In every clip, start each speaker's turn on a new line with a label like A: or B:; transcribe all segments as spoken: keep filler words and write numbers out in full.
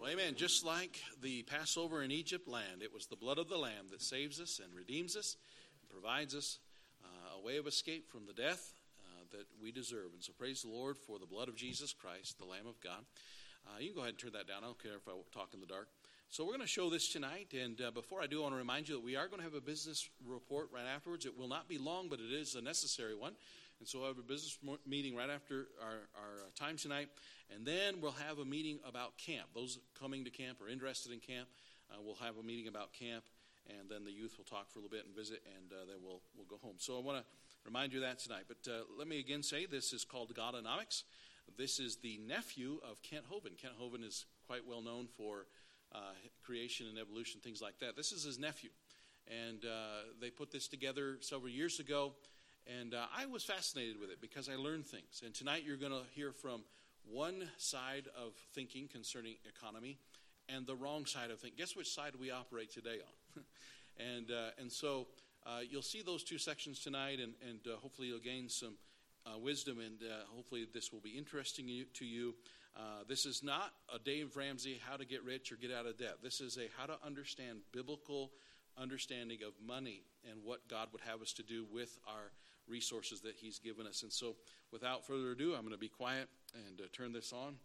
A: Well, amen. Just like the Passover in Egypt land, it was the blood of the Lamb that saves us and redeems us and provides us uh, a way of escape from the death uh, that we deserve. And so praise the Lord for the blood of Jesus Christ, the Lamb of God. Uh, you can go ahead and turn that down. I don't care if I talk in the dark. So we're going to show this tonight, and uh, before I do, I want to remind you that we are going to have a business report right afterwards. It will not be long, but it is a necessary one. And so we'll have a business meeting right after our, our time tonight, and then we'll have a meeting about camp. Those coming to camp or interested in camp, uh, we'll have a meeting about camp, and then the youth will talk for a little bit and visit, and uh, then we'll we'll go home. So I want to remind you of that tonight. But uh, let me again say this is called Godonomics. This is the nephew of Kent Hovind. Kent Hovind is quite well known for Uh, creation and evolution, things like that. This is his nephew, and uh, they put this together several years ago, and uh, I was fascinated with it because I learned things. And tonight you're going to hear from one side of thinking concerning economy and the wrong side of thinking. Guess which side we operate today on? and uh, and so uh, you'll see those two sections tonight, and, and uh, hopefully you'll gain some uh, wisdom, and uh, hopefully this will be interesting to you. Uh, this is not a Dave Ramsey, how to get rich or get out of debt. This is a how to understand biblical understanding of money and what God would have us to do with our resources that he's given us. And so without further ado, I'm going to be quiet and uh, turn this on.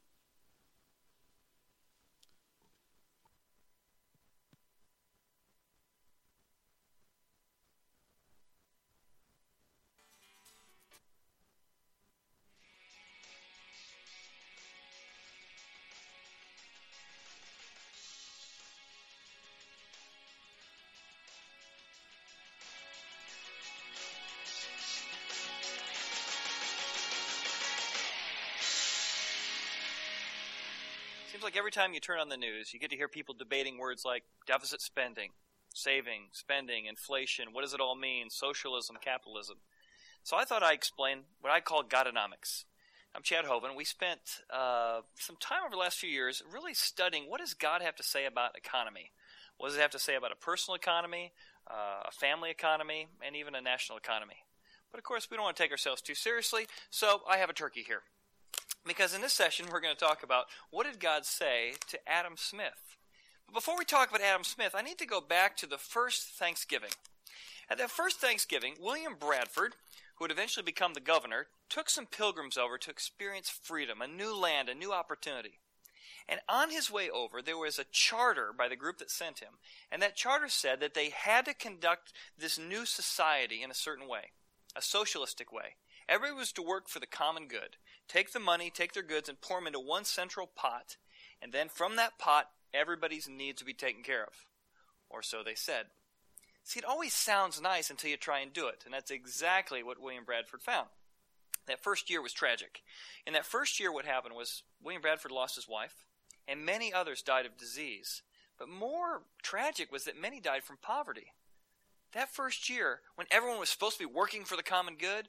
B: Seems like every time you turn on the news, you get to hear people debating words like deficit spending, saving, spending, inflation. What does it all mean? Socialism, capitalism. So I thought I'd explain what I call Godonomics. I'm Chad Hovind. We spent uh, some time over the last few years really studying what does God have to say about economy. What does it have to say about a personal economy, uh, a family economy, and even a national economy? But of course, we don't want to take ourselves too seriously, so I have a turkey here. Because in this session, we're going to talk about what did God say to Adam Smith. But before we talk about Adam Smith, I need to go back to the first Thanksgiving. At that first Thanksgiving, William Bradford, who would eventually become the governor, took some pilgrims over to experience freedom, a new land, a new opportunity. And on his way over, there was a charter by the group that sent him. And that charter said that they had to conduct this new society in a certain way, a socialistic way. Everybody was to work for the common good. Take the money, take their goods, and pour them into one central pot. And then from that pot, everybody's needs would be taken care of. Or so they said. See, it always sounds nice until you try and do it. And that's exactly what William Bradford found. That first year was tragic. In that first year, what happened was William Bradford lost his wife, and many others died of disease. But more tragic was that many died from poverty. That first year, when everyone was supposed to be working for the common good,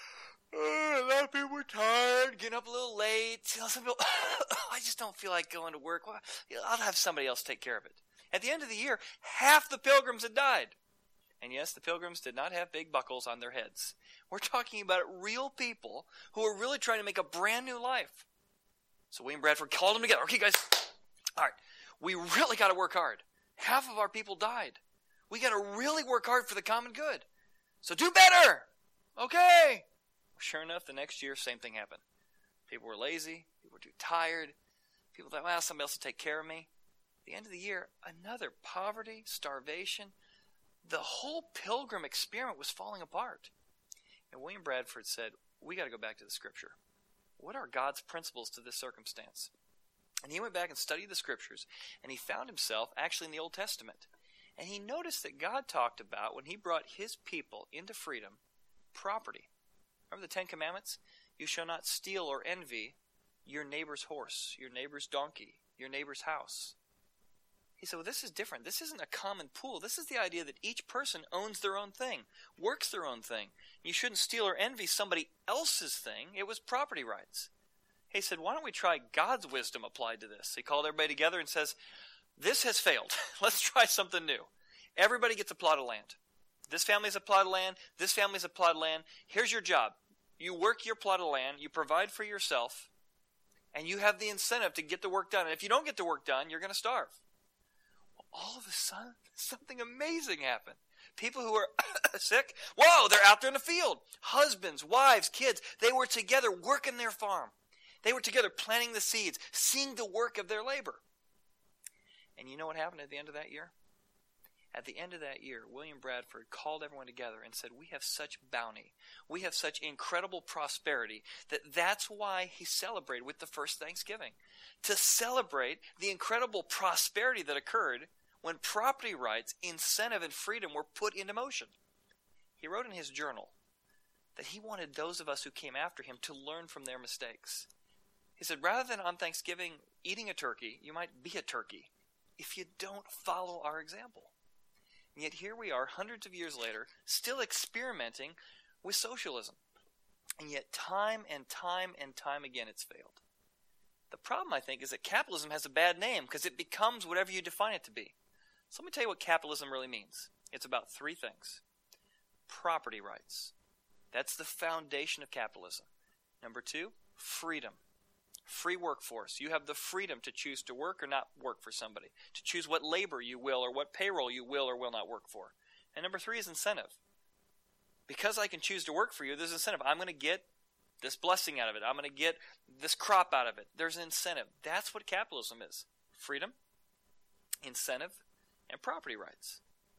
B: Uh, a lot of people were tired, getting up a little late. You know, some people, I just don't feel like going to work. Well, I'll have somebody else take care of it. At the end of the year, half the pilgrims had died. And yes, the pilgrims did not have big buckles on their heads. We're talking about real people who were really trying to make a brand new life. So William Bradford called them together. Okay, guys, all right, we really got to work hard. Half of our people died. We got to really work hard for the common good. So do better. Okay. Sure enough, the next year, same thing happened. People were lazy. People were too tired. People thought, well, somebody else will take care of me. At the end of the year, another poverty, starvation. The whole pilgrim experiment was falling apart. And William Bradford said, we got to go back to the Scripture. What are God's principles to this circumstance? And he went back and studied the Scriptures, and he found himself actually in the Old Testament. And he noticed that God talked about, when he brought his people into freedom, property. Remember the Ten Commandments? You shall not steal or envy your neighbor's horse, your neighbor's donkey, your neighbor's house. He said, well, this is different. This isn't a common pool. This is the idea that each person owns their own thing, works their own thing. You shouldn't steal or envy somebody else's thing. It was property rights. He said, why don't we try God's wisdom applied to this? He called everybody together and says, this has failed. Let's try something new. Everybody gets a plot of land. This family's a plot of land. This family's a plot of land. Here's your job. You work your plot of land. You provide for yourself. And you have the incentive to get the work done. And if you don't get the work done, you're going to starve. Well, all of a sudden, something amazing happened. People who are sick, whoa, they're out there in the field. Husbands, wives, kids, they were together working their farm. They were together planting the seeds, seeing the work of their labor. And you know what happened at the end of that year? At the end of that year, William Bradford called everyone together and said, we have such bounty, we have such incredible prosperity, that that's why he celebrated with the first Thanksgiving. To celebrate the incredible prosperity that occurred when property rights, incentive, and freedom were put into motion. He wrote in his journal that he wanted those of us who came after him to learn from their mistakes. He said, rather than on Thanksgiving eating a turkey, you might be a turkey if you don't follow our example. And yet here we are, hundreds of years later, still experimenting with socialism. And yet time and time and time again it's failed. The problem, I think, is that capitalism has a bad name because it becomes whatever you define it to be. So let me tell you what capitalism really means. It's about three things. Property rights. That's the foundation of capitalism. Number two, freedom. Free workforce. You have the freedom to choose to work or not work for somebody, to choose what labor you will or what payroll you will or will not work for. And number three is incentive. Because I can choose to work for you, there's incentive. I'm going to get this blessing out of it. I'm going to get this crop out of it. There's an incentive. That's what capitalism is. Freedom, incentive, and property rights.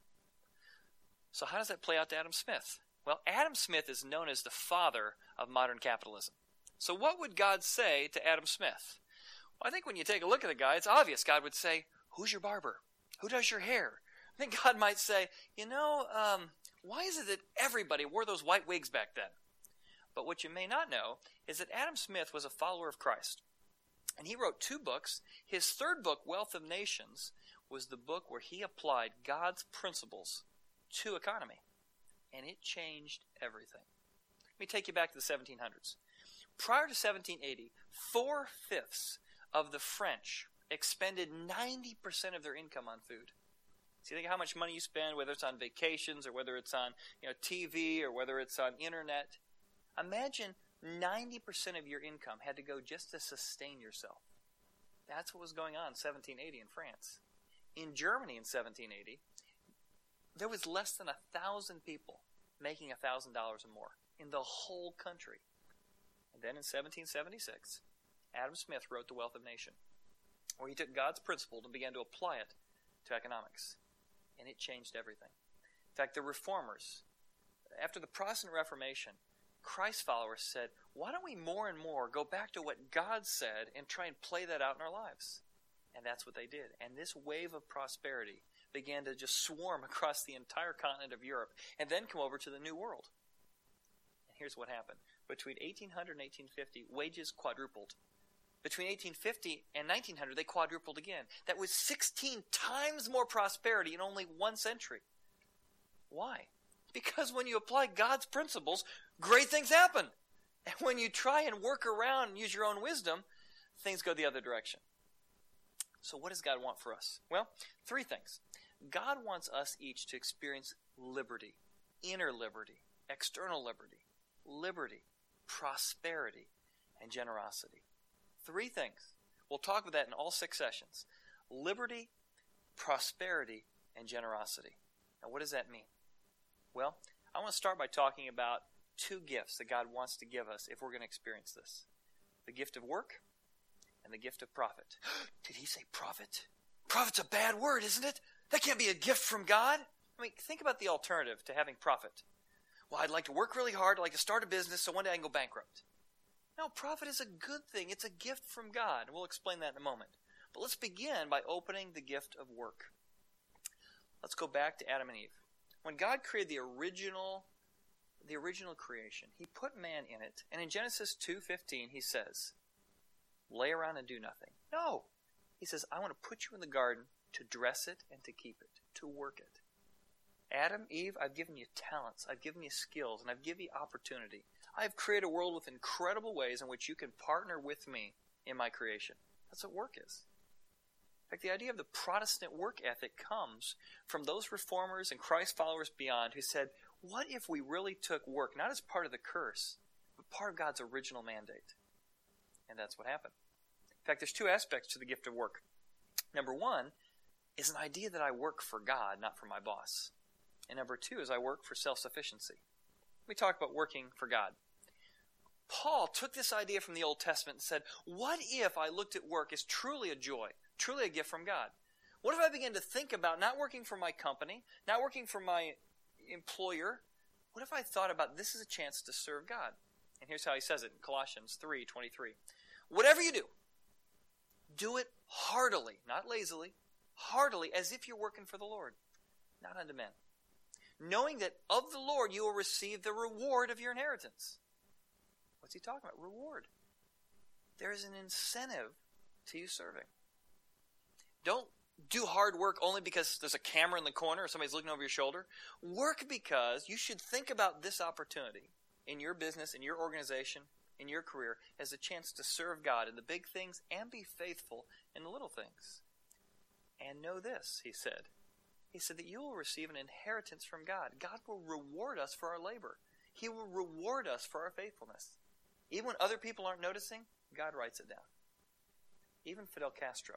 B: So how does that play out to Adam Smith? Well, Adam Smith is known as the father of modern capitalism. So what would God say to Adam Smith? Well, I think when you take a look at the guy, it's obvious. God would say, who's your barber? Who does your hair? I think God might say, you know, um, why is it that everybody wore those white wigs back then? But what you may not know is that Adam Smith was a follower of Christ. And he wrote two books. His third book, Wealth of Nations, was the book where he applied God's principles to economy. And it changed everything. Let me take you back to the seventeen hundreds. Prior to seventeen eighty, four-fifths of the French expended ninety percent of their income on food. So you think how much money you spend, whether it's on vacations or whether it's on you know, T V or whether it's on internet. Imagine ninety percent of your income had to go just to sustain yourself. That's what was going on in seventeen eighty in France. In Germany in seventeen eighty, there was less than one thousand people making one thousand dollars or more in the whole country. And then in seventeen seventy-six, Adam Smith wrote The Wealth of Nations, where he took God's principle and began to apply it to economics. And it changed everything. In fact, the reformers, after the Protestant Reformation, Christ followers said, why don't we more and more go back to what God said and try and play that out in our lives? And that's what they did. And this wave of prosperity began to just swarm across the entire continent of Europe and then come over to the New World. And here's what happened. Between eighteen hundred and eighteen fifty, wages quadrupled. Between eighteen fifty and nineteen hundred, they quadrupled again. That was sixteen times more prosperity in only one century. Why? Because when you apply God's principles, great things happen. And when you try and work around and use your own wisdom, things go the other direction. So what does God want for us? Well, three things. God wants us each to experience liberty, inner liberty, external liberty, liberty, prosperity, and generosity. Three things. We'll talk about that in all six sessions. Liberty, prosperity, and generosity. Now, what does that mean? Well, I want to start by talking about two gifts that God wants to give us if we're going to experience this. The gift of work and the gift of profit. Did he say profit? Profit's a bad word, isn't it? That can't be a gift from God. I mean, think about the alternative to having profit. Well, I'd like to work really hard. I'd like to start a business so one day I can go bankrupt. No, profit is a good thing. It's a gift from God. We'll explain that in a moment. But let's begin by opening the gift of work. Let's go back to Adam and Eve. When God created the original, the original creation, he put man in it. And in Genesis two fifteen, he says, lay around and do nothing. No. He says, I want to put you in the garden to dress it and to keep it, to work it. Adam, Eve, I've given you talents, I've given you skills, and I've given you opportunity. I've created a world with incredible ways in which you can partner with me in my creation. That's what work is. In fact, the idea of the Protestant work ethic comes from those reformers and Christ followers beyond who said, what if we really took work, not as part of the curse, but part of God's original mandate? And that's what happened. In fact, there's two aspects to the gift of work. Number one is an idea that I work for God, not for my boss. And number two is I work for self-sufficiency. Let me talk about working for God. Paul took this idea from the Old Testament and said, what if I looked at work as truly a joy, truly a gift from God? What if I began to think about not working for my company, not working for my employer? What if I thought about this as a chance to serve God? And here's how he says it in Colossians three twenty-three. Whatever you do, do it heartily, not lazily, heartily, as if you're working for the Lord, not unto men. Knowing that of the Lord you will receive the reward of your inheritance. What's he talking about? Reward. There is an incentive to you serving. Don't do hard work only because there's a camera in the corner or somebody's looking over your shoulder. Work because you should think about this opportunity in your business, in your organization, in your career as a chance to serve God in the big things and be faithful in the little things. And know this, he said. He said that you will receive an inheritance from God. God will reward us for our labor. He will reward us for our faithfulness. Even when other people aren't noticing, God writes it down. Even Fidel Castro,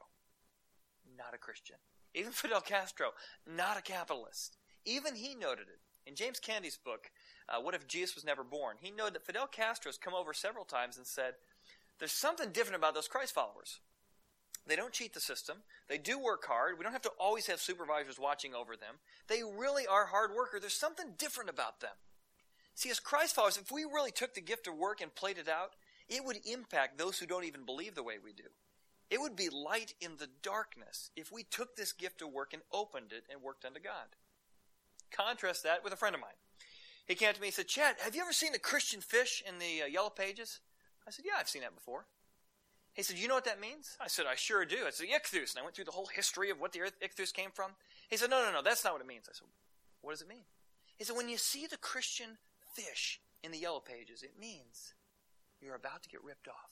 B: not a Christian. Even Fidel Castro, not a capitalist. Even he noted it. In James Candy's book, uh, What If Jesus Was Never Born, he noted that Fidel Castro's come over several times and said, there's something different about those Christ followers. They don't cheat the system. They do work hard. We don't have to always have supervisors watching over them. They really are hard workers. There's something different about them. See, as Christ followers, if we really took the gift of work and played it out, it would impact those who don't even believe the way we do. It would be light in the darkness if we took this gift of work and opened it and worked unto God. Contrast that with a friend of mine. He came to me and said, Chad, have you ever seen the Christian fish in the uh, Yellow Pages? I said, yeah, I've seen that before. He said, you know what that means? I said, I sure do. It's the ichthus. And I went through the whole history of what the ichthus came from. He said, no, no, no, that's not what it means. I said, what does it mean? He said, when you see the Christian fish in the Yellow Pages, it means you're about to get ripped off.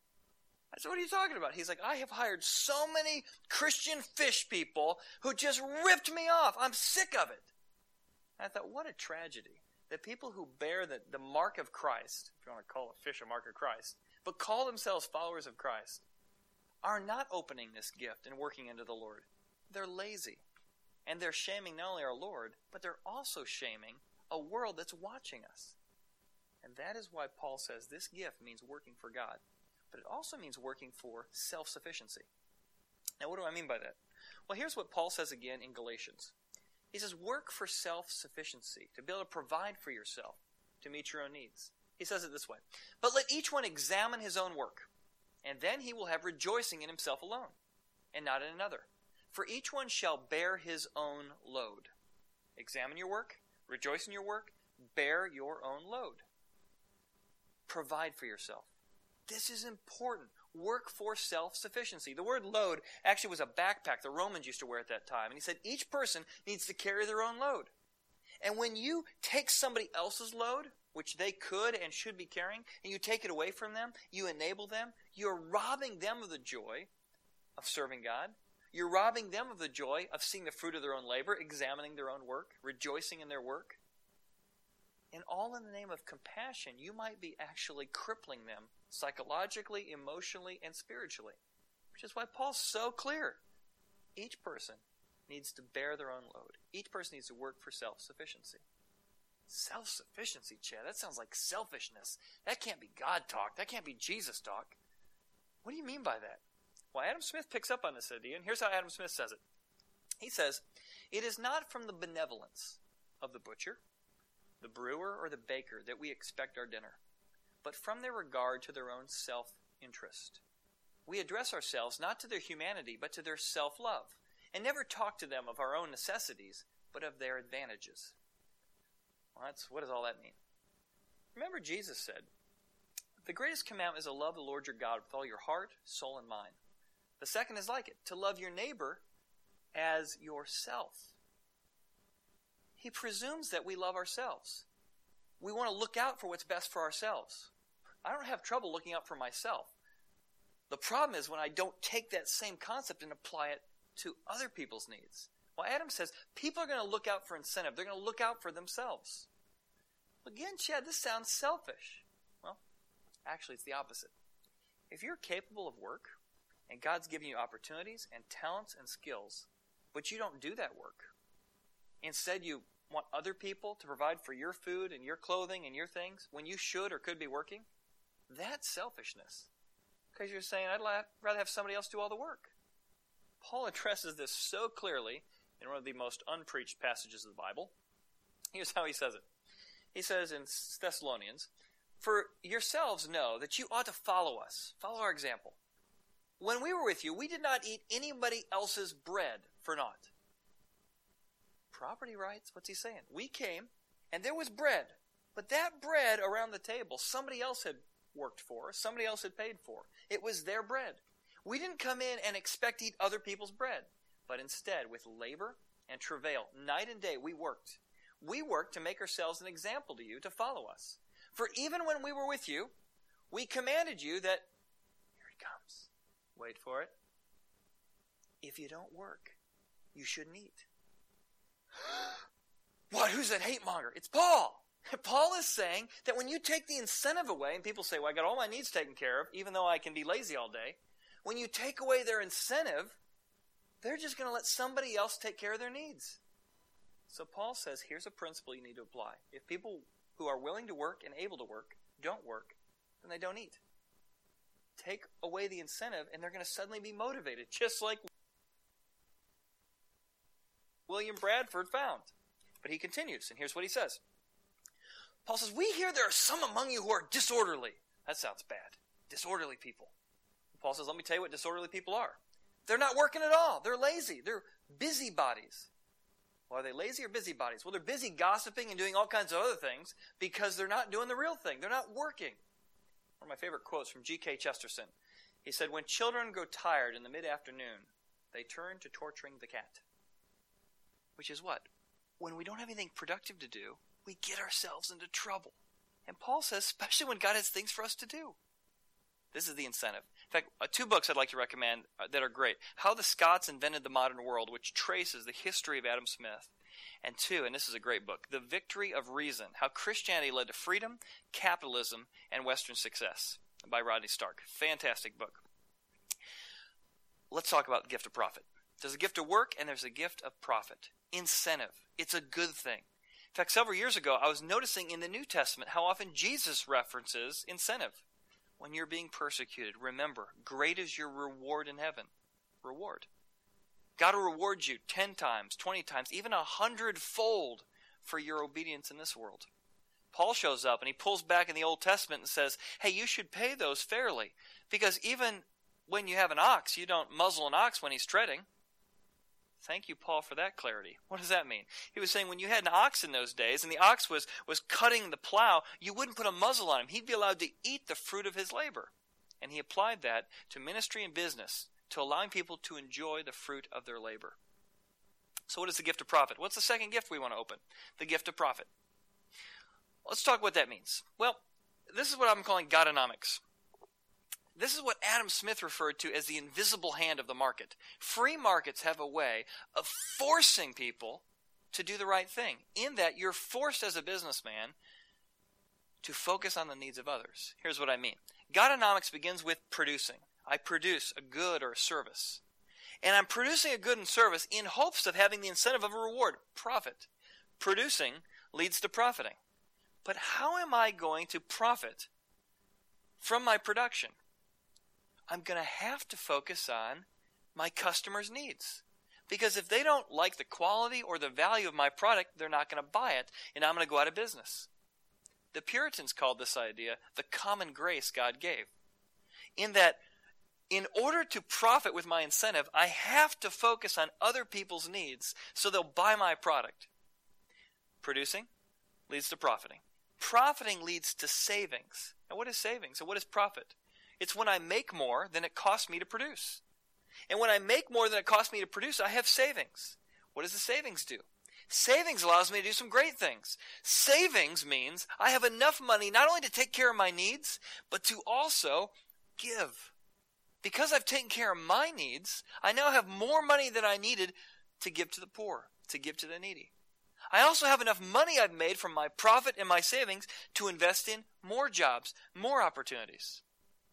B: I said, what are you talking about? He's like, I have hired so many Christian fish people who just ripped me off. I'm sick of it. And I thought, what a tragedy that people who bear the, the mark of Christ, if you want to call a fish a mark of Christ, but call themselves followers of Christ, are not opening this gift and working into the Lord. They're lazy. And they're shaming not only our Lord, but they're also shaming a world that's watching us. And that is why Paul says this gift means working for God. But it also means working for self-sufficiency. Now, what do I mean by that? Well, here's what Paul says again in Galatians. He says, work for self-sufficiency, to be able to provide for yourself, to meet your own needs. He says it this way, but let each one examine his own work, and then he will have rejoicing in himself alone, and not in another. For each one shall bear his own load. Examine your work, rejoice in your work, bear your own load. Provide for yourself. This is important. Work for self-sufficiency. The word load actually was a backpack the Romans used to wear at that time. And he said each person needs to carry their own load. And when you take somebody else's load, which they could and should be carrying, and you take it away from them, you enable them, you're robbing them of the joy of serving God. You're robbing them of the joy of seeing the fruit of their own labor, examining their own work, rejoicing in their work. And all in the name of compassion, you might be actually crippling them psychologically, emotionally, and spiritually. Which is why Paul's so clear. Each person needs to bear their own load. Each person needs to work for self-sufficiency. Self-sufficiency, Chad, that sounds like selfishness. That can't be God talk. That can't be Jesus talk. What do you mean by that? Well, Adam Smith picks up on this idea, and here's how Adam Smith says it. He says, it is not from the benevolence of the butcher, the brewer, or the baker that we expect our dinner, but from their regard to their own self-interest. We address ourselves not to their humanity, but to their self-love, and never talk to them of our own necessities, but of their advantages. Well, that's, what does all that mean? Remember, Jesus said, the greatest commandment is to love the Lord your God with all your heart, soul, and mind. The second is like it, to love your neighbor as yourself. He presumes that we love ourselves. We want to look out for what's best for ourselves. I don't have trouble looking out for myself. The problem is when I don't take that same concept and apply it to other people's needs. Well, Adam says people are going to look out for incentive. They're going to look out for themselves. Again, Chad, this sounds selfish. Well, actually, it's the opposite. If you're capable of work, And God's given you opportunities and talents and skills, but you don't do that work. Instead, you want other people to provide for your food and your clothing and your things when you should or could be working. That's selfishness. Because you're saying, I'd rather have somebody else do all the work. Paul addresses this so clearly in one of the most unpreached passages of the Bible. Here's how he says it. He says in Thessalonians, "For yourselves know that you ought to follow us, follow our example. When we were with you, we did not eat anybody else's bread for naught." Property rights, what's he saying? We came, and there was bread. But that bread around the table, somebody else had worked for, somebody else had paid for. It was their bread. We didn't come in and expect to eat other people's bread. But instead, with labor and travail, night and day, we worked. We worked to make ourselves an example to you to follow us. For even when we were with you, we commanded you that, here it comes, wait for it, if you don't work, you shouldn't eat. What? Who's that hate monger? It's Paul. Paul is saying that when you take the incentive away, and people say, well, I got all my needs taken care of, even though I can be lazy all day. When you take away their incentive, they're just going to let somebody else take care of their needs. So Paul says, here's a principle you need to apply. If people who are willing to work and able to work don't work, then they don't eat. Take away the incentive, and they're going to suddenly be motivated, just like William Bradford found. But he continues, and here's what he says. Paul says, we hear there are some among you who are disorderly. That sounds bad. Disorderly people. Paul says, let me tell you what disorderly people are. They're not working at all. They're lazy. They're busybodies. Well, are they lazy or busybodies? Well, they're busy gossiping and doing all kinds of other things because they're not doing the real thing. They're not working. One of my favorite quotes from G K Chesterton. He said, when children grow tired in the mid-afternoon, they turn to torturing the cat. Which is what? When we don't have anything productive to do, we get ourselves into trouble. And Paul says, especially when God has things for us to do. This is the incentive. In fact, uh, two books I'd like to recommend uh, that are great. How the Scots Invented the Modern World, which traces the history of Adam Smith. And two, and this is a great book, The Victory of Reason, How Christianity Led to Freedom, Capitalism, and Western Success, by Rodney Stark. Fantastic book. Let's talk about the gift of profit. There's a gift of work and there's a gift of profit. Incentive. It's a good thing. In fact, several years ago, I was noticing in the New Testament how often Jesus references incentive. When you're being persecuted, remember, great is your reward in heaven. Reward. God will reward you ten times, twenty times, even a hundredfold for your obedience in this world. Paul shows up and he pulls back in the Old Testament and says, hey, you should pay those fairly. Because even when you have an ox, you don't muzzle an ox when he's treading. Thank you, Paul, for that clarity. What does that mean? He was saying when you had an ox in those days and the ox was, was cutting the plow, you wouldn't put a muzzle on him. He'd be allowed to eat the fruit of his labor. And he applied that to ministry and business, to allowing people to enjoy the fruit of their labor. So what is the gift of profit? What's the second gift we want to open? The gift of profit. Let's talk what that means. Well, this is what I'm calling Godonomics. This is what Adam Smith referred to as the invisible hand of the market. Free markets have a way of forcing people to do the right thing, in that you're forced as a businessman to focus on the needs of others. Here's what I mean. Godonomics begins with producing. I produce a good or a service. And I'm producing a good and service in hopes of having the incentive of a reward, profit. Producing leads to profiting. But how am I going to profit from my production? I'm going to have to focus on my customers' needs. Because if they don't like the quality or the value of my product, they're not going to buy it, and I'm going to go out of business. The Puritans called this idea the common grace God gave. In that, in order to profit with my incentive, I have to focus on other people's needs so they'll buy my product. Producing leads to profiting. Profiting leads to savings. Now, what is savings and what is profit? It's when I make more than it costs me to produce. And when I make more than it costs me to produce, I have savings. What does the savings do? Savings allows me to do some great things. Savings means I have enough money not only to take care of my needs, but to also give. Because I've taken care of my needs, I now have more money than I needed to give to the poor, to give to the needy. I also have enough money I've made from my profit and my savings to invest in more jobs, more opportunities.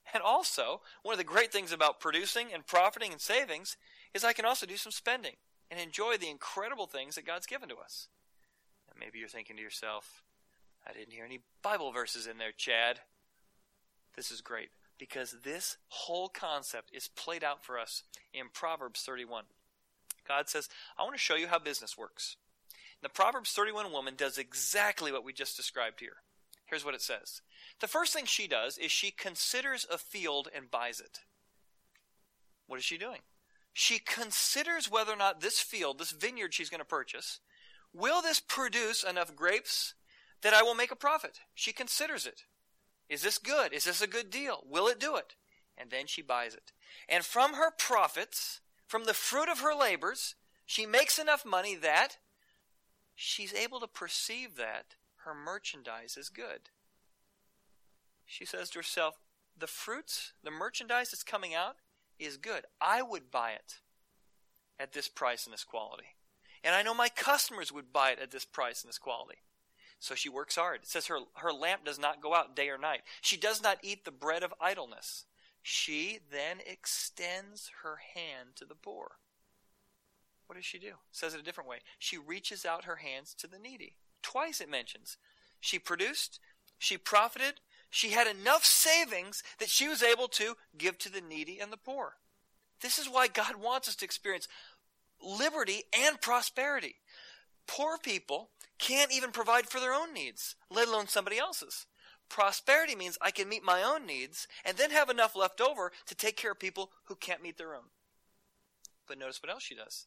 B: And also, one of the great things about producing and profiting and savings is I can also do some spending and enjoy the incredible things that God's given to us. And maybe you're thinking to yourself, I didn't hear any Bible verses in there, Chad. This is great, because this whole concept is played out for us in Proverbs thirty-one. God says, I want to show you how business works. The Proverbs thirty-one woman does exactly what we just described here. Here's what it says. The first thing she does is she considers a field and buys it. What is she doing? She considers whether or not this field, this vineyard she's going to purchase, will this produce enough grapes that I will make a profit? She considers it. Is this good? Is this a good deal? Will it do it? And then she buys it. And from her profits, from the fruit of her labors, she makes enough money that she's able to perceive that her merchandise is good. She says to herself, the fruits, the merchandise that's coming out is good. I would buy it at this price and this quality. And I know my customers would buy it at this price and this quality. So she works hard. It says her, her lamp does not go out day or night. She does not eat the bread of idleness. She then extends her hand to the poor. What does she do? It says it a different way. She reaches out her hands to the needy. Twice it mentions. She produced, she profited, she had enough savings that she was able to give to the needy and the poor. This is why God wants us to experience liberty and prosperity. Poor people can't even provide for their own needs, let alone somebody else's. Prosperity means I can meet my own needs and then have enough left over to take care of people who can't meet their own. But notice what else she does.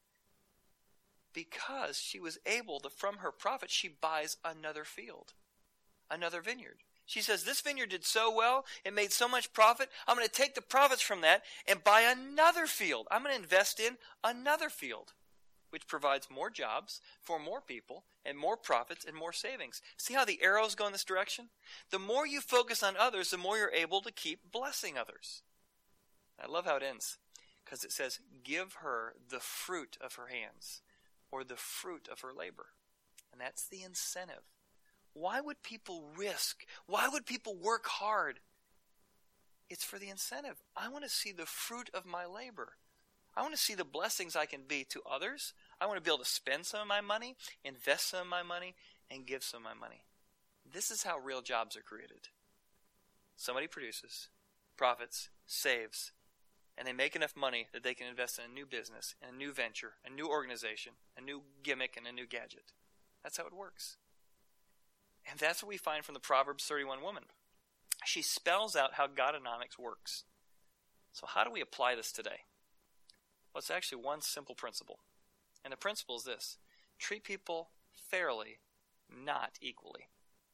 B: Because she was able to, from her profit, she buys another field, another vineyard. She says, this vineyard did so well, it made so much profit, I'm going to take the profits from that and buy another field. I'm going to invest in another field, which provides more jobs for more people and more profits and more savings. See how the arrows go in this direction? The more you focus on others, the more you're able to keep blessing others. I love how it ends, because it says, give her the fruit of her hands, or the fruit of her labor. And that's the incentive. Why would people risk? Why would people work hard? It's for the incentive. I want to see the fruit of my labor. I want to see the blessings I can be to others. I want to be able to spend some of my money, invest some of my money, and give some of my money. This is how real jobs are created. Somebody produces, profits, saves, and they make enough money that they can invest in a new business, in a new venture, a new organization, a new gimmick, and a new gadget. That's how it works. And that's what we find from the Proverbs thirty-one woman. She spells out how Godonomics works. So how do we apply this today? Well, it's actually one simple principle. And the principle is this. Treat people fairly, not equally.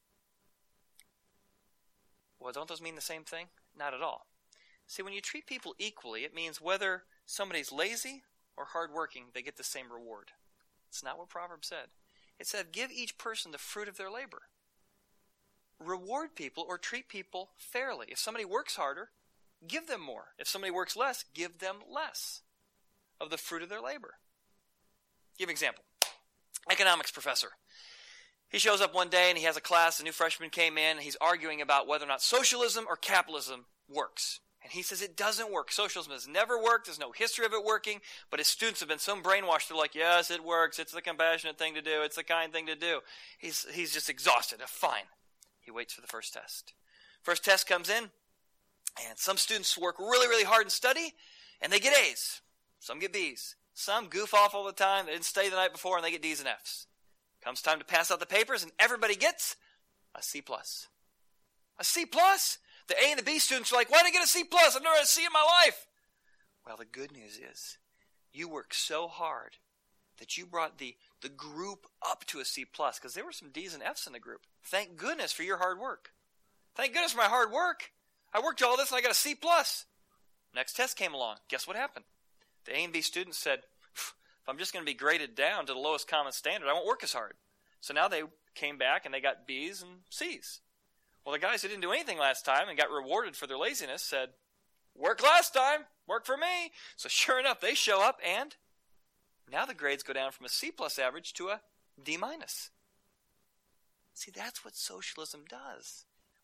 B: Well, don't those mean the same thing? Not at all. See, when you treat people equally, it means whether somebody's lazy or hardworking, they get the same reward. It's not what Proverbs said. It said, give each person the fruit of their labor. Reward people or treat people fairly. If somebody works harder, give them more. If somebody works less, give them less of the fruit of their labor. Give an example. Economics professor. He shows up one day and he has a class, a new freshman came in, and he's arguing about whether or not socialism or capitalism works. And he says it doesn't work. Socialism has never worked. There's no history of it working. But his students have been so brainwashed. They're like, yes, it works. It's the compassionate thing to do. It's the kind thing to do. He's, he's just exhausted. Fine. He waits for the first test. First test comes in, and some students work really, really hard and study, and they get A's. Some get B's. Some goof off all the time. They didn't study the night before, and they get D's and F's. Comes time to pass out the papers, and everybody gets a C plus. A C plus? The A and the B students are like, why did I get a C plus? I've never had a C in my life. Well, the good news is you worked so hard that you brought the, the group up to a C plus, because there were some D's and F's in the group. Thank goodness for your hard work. Thank goodness for my hard work. I worked all this and I got a C plus. Next test came along. Guess what happened? The A and B students said, if I'm just going to be graded down to the lowest common standard, I won't work as hard. So now they came back and they got B's and C's. Well, the guys who didn't do anything last time and got rewarded for their laziness said, work last time, work for me. So sure enough, they show up, and now the grades go down from a C plus average to a D minus. See, that's what socialism does.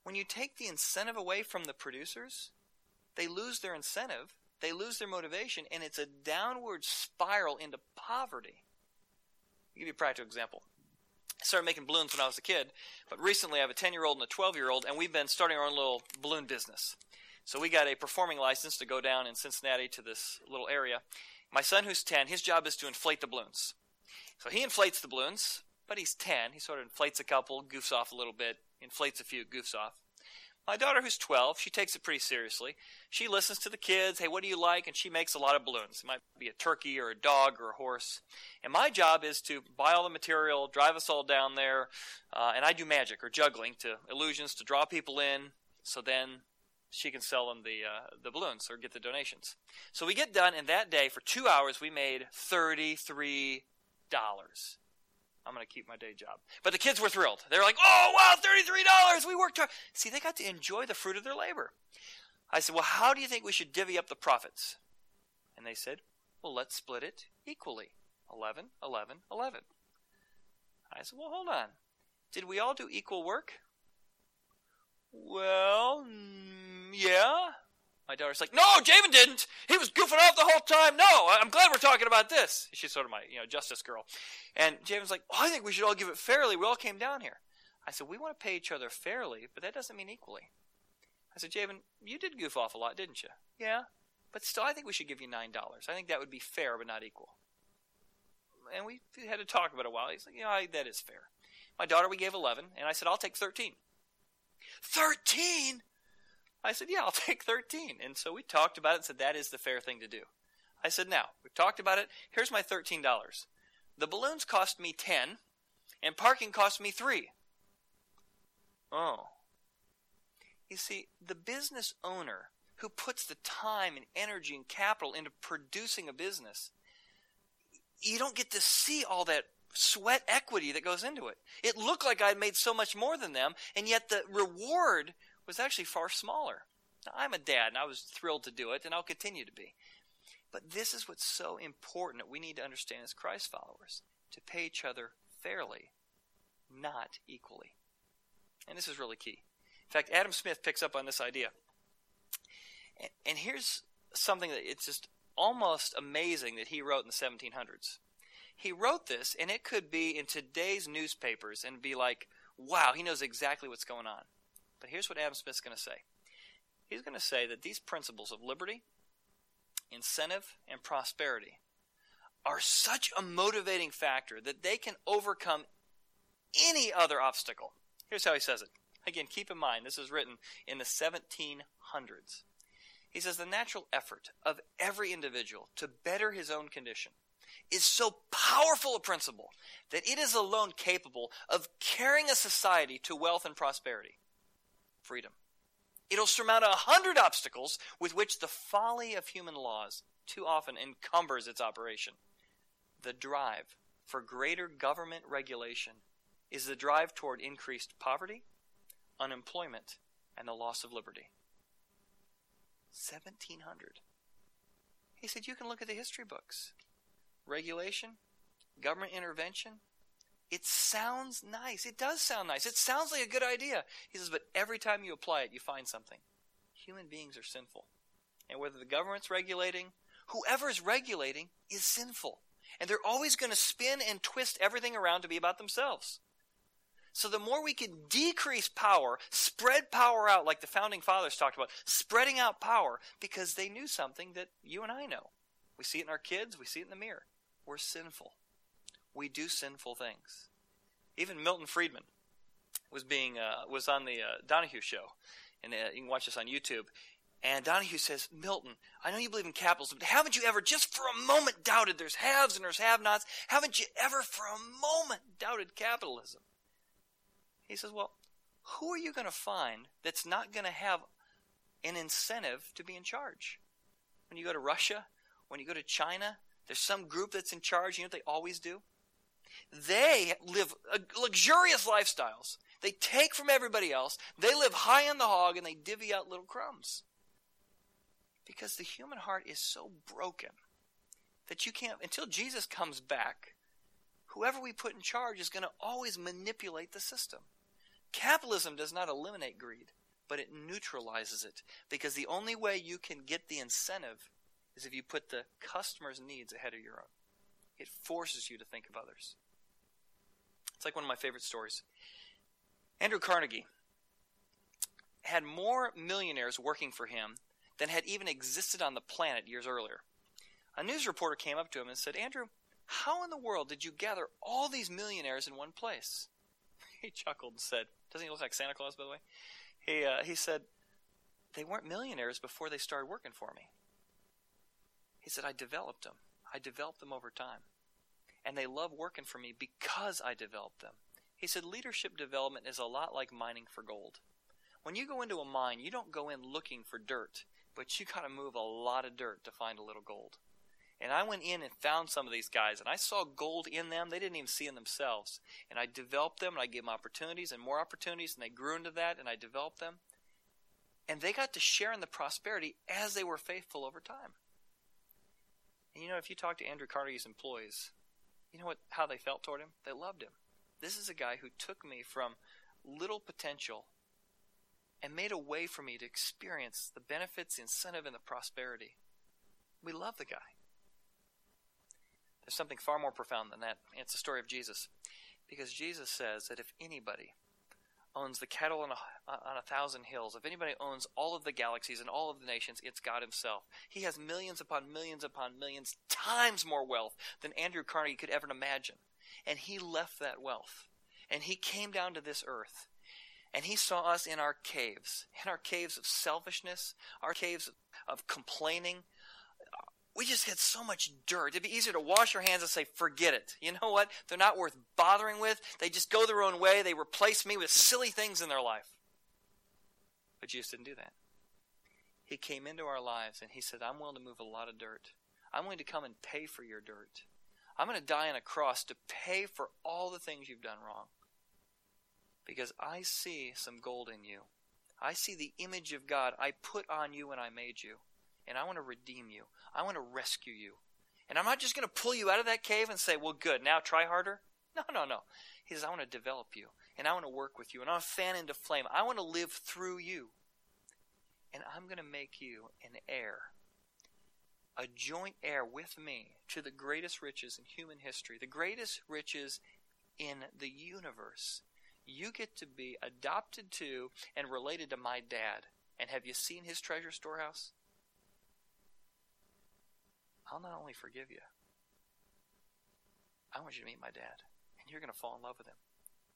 B: when you take the incentive away from the producers, they lose their incentive, they lose their motivation, and it's a downward spiral into poverty. I'll give you a practical example. I started making balloons when I was a kid, but recently I have a ten-year-old and a twelve-year-old, and we've been starting our own little balloon business. So we got a performing license to go down in Cincinnati to this little area. My son, who's ten, his job is to inflate the balloons. So he inflates the balloons, but he's ten. He sort of inflates a couple, goofs off a little bit, inflates a few, goofs off. My daughter, who's twelve, she takes it pretty seriously. She listens to the kids, hey, what do you like? And she makes a lot of balloons. It might be a turkey or a dog or a horse. And my job is to buy all the material, drive us all down there, uh, and I do magic or juggling to illusions to draw people in, so then she can sell them the uh, the balloons or get the donations. So we get done, and that day, for two hours, we made thirty-three dollars. I'm going to keep my day job. But the kids were thrilled. They're like, oh, wow, thirty-three dollars. We worked hard. See, they got to enjoy the fruit of their labor. I said, well, how do you think we should divvy up the profits? And they said, well, let's split it equally. eleven, eleven, eleven. I said, well, hold on. Did we all do equal work? Well, mm, yeah. My daughter's like, no, Javen didn't. He was goofing off the whole time. No, I'm glad we're talking about this. She's sort of my, you know, justice girl. And Javen's like, oh, I think we should all give it fairly. We all came down here. I said, we want to pay each other fairly, but that doesn't mean equally. I said, Javen, you did goof off a lot, didn't you? Yeah, but still, I think we should give you nine dollars. I think that would be fair, but not equal. And we had to talk about it a while. He's like, yeah, I, that is fair. My daughter, we gave eleven, and I said, I'll take thirteen. thirteen? I said, yeah, I'll take thirteen. And so we talked about it and said, that is the fair thing to do. I said, now, we've talked about it. Here's my thirteen dollars. The balloons cost me ten dollars, and parking cost me three dollars. Oh. You see, the business owner who puts the time and energy and capital into producing a business, you don't get to see all that sweat equity that goes into it. It looked like I'd made so much more than them, and yet the reward was actually far smaller. Now, I'm a dad, and I was thrilled to do it, and I'll continue to be. But this is what's so important that we need to understand as Christ followers, to pay each other fairly, not equally. And this is really key. In fact, Adam Smith picks up on this idea. And, and here's something that it's just almost amazing that he wrote in the seventeen hundreds. He wrote this, and it could be in today's newspapers and be like, wow, he knows exactly what's going on. But here's what Adam Smith's going to say. He's going to say that these principles of liberty, incentive, and prosperity are such a motivating factor that they can overcome any other obstacle. Here's how he says it. Again, keep in mind, this is written in the seventeen hundreds. He says, the natural effort of every individual to better his own condition is so powerful a principle that it is alone capable of carrying a society to wealth and prosperity. Freedom. It'll surmount a hundred obstacles with which the folly of human laws too often encumbers its operation. The drive for greater government regulation is the drive toward increased poverty, unemployment, and the loss of liberty. seventeen hundred. He said, you can look at the history books. Regulation, government intervention, it sounds nice. It does sound nice. It sounds like a good idea. He says, but every time you apply it, you find something. Human beings are sinful. And whether the government's regulating, whoever is regulating is sinful. And they're always going to spin and twist everything around to be about themselves. So the more we can decrease power, spread power out like the founding fathers talked about, spreading out power, because they knew something that you and I know. We see it in our kids. We see it in the mirror. We're sinful. We do sinful things. Even Milton Friedman was being uh, was on the uh, Donahue show, and uh, you can watch this on YouTube. And Donahue says, Milton, I know you believe in capitalism, but haven't you ever, just for a moment, doubted there's haves and there's have-nots? Haven't you ever, for a moment, doubted capitalism? He says, well, who are you going to find that's not going to have an incentive to be in charge? When you go to Russia, when you go to China, there's some group that's in charge. You know what they always do? They live luxurious lifestyles. They take from everybody else. They live high on the hog, and they divvy out little crumbs. Because the human heart is so broken that you can't, until Jesus comes back, whoever we put in charge is going to always manipulate the system. Capitalism does not eliminate greed, but it neutralizes it, because the only way you can get the incentive is if you put the customer's needs ahead of your own. It forces you to think of others. It's like one of my favorite stories. Andrew Carnegie had more millionaires working for him than had even existed on the planet years earlier. A news reporter came up to him and said, "Andrew, how in the world did you gather all these millionaires in one place?" He chuckled and said, doesn't he look like Santa Claus, by the way? He, uh, he said, "They weren't millionaires before they started working for me." He said, "I developed them. I developed them over time. And they love working for me because I developed them." He said, leadership development is a lot like mining for gold. When you go into a mine, you don't go in looking for dirt, but you got to move a lot of dirt to find a little gold. And I went in and found some of these guys, and I saw gold in them they didn't even see in themselves. And I developed them, and I gave them opportunities and more opportunities, and they grew into that, and I developed them. And they got to share in the prosperity as they were faithful over time. And you know, if you talk to Andrew Carnegie's employees, you know what? How they felt toward him? They loved him. This is a guy who took me from little potential and made a way for me to experience the benefits, the incentive, and the prosperity. We love the guy. There's something far more profound than that. It's the story of Jesus. Because Jesus says that if anybody owns the cattle on a, on a thousand hills, if anybody owns all of the galaxies and all of the nations, it's God himself. He has millions upon millions upon millions, times more wealth than Andrew Carnegie could ever imagine. And he left that wealth. And he came down to this earth. And he saw us in our caves, in our caves of selfishness, our caves of, of complaining. We just had so much dirt. It'd be easier to wash your hands and say, forget it. You know what? They're not worth bothering with. They just go their own way. They replace me with silly things in their life. But Jesus didn't do that. He came into our lives and he said, I'm willing to move a lot of dirt. I'm willing to come and pay for your dirt. I'm going to die on a cross to pay for all the things you've done wrong. Because I see some gold in you. I see the image of God I put on you when I made you. And I want to redeem you. I want to rescue you. And I'm not just going to pull you out of that cave and say, well, good, now try harder. No, no, no. He says, I want to develop you. And I want to work with you. And I want to fan into flame. I want to live through you. And I'm going to make you an heir. A joint heir with me to the greatest riches in human history. The greatest riches in the universe. You get to be adopted to and related to my dad. And have you seen his treasure storehouse? I'll not only forgive you, I want you to meet my dad. And you're going to fall in love with him.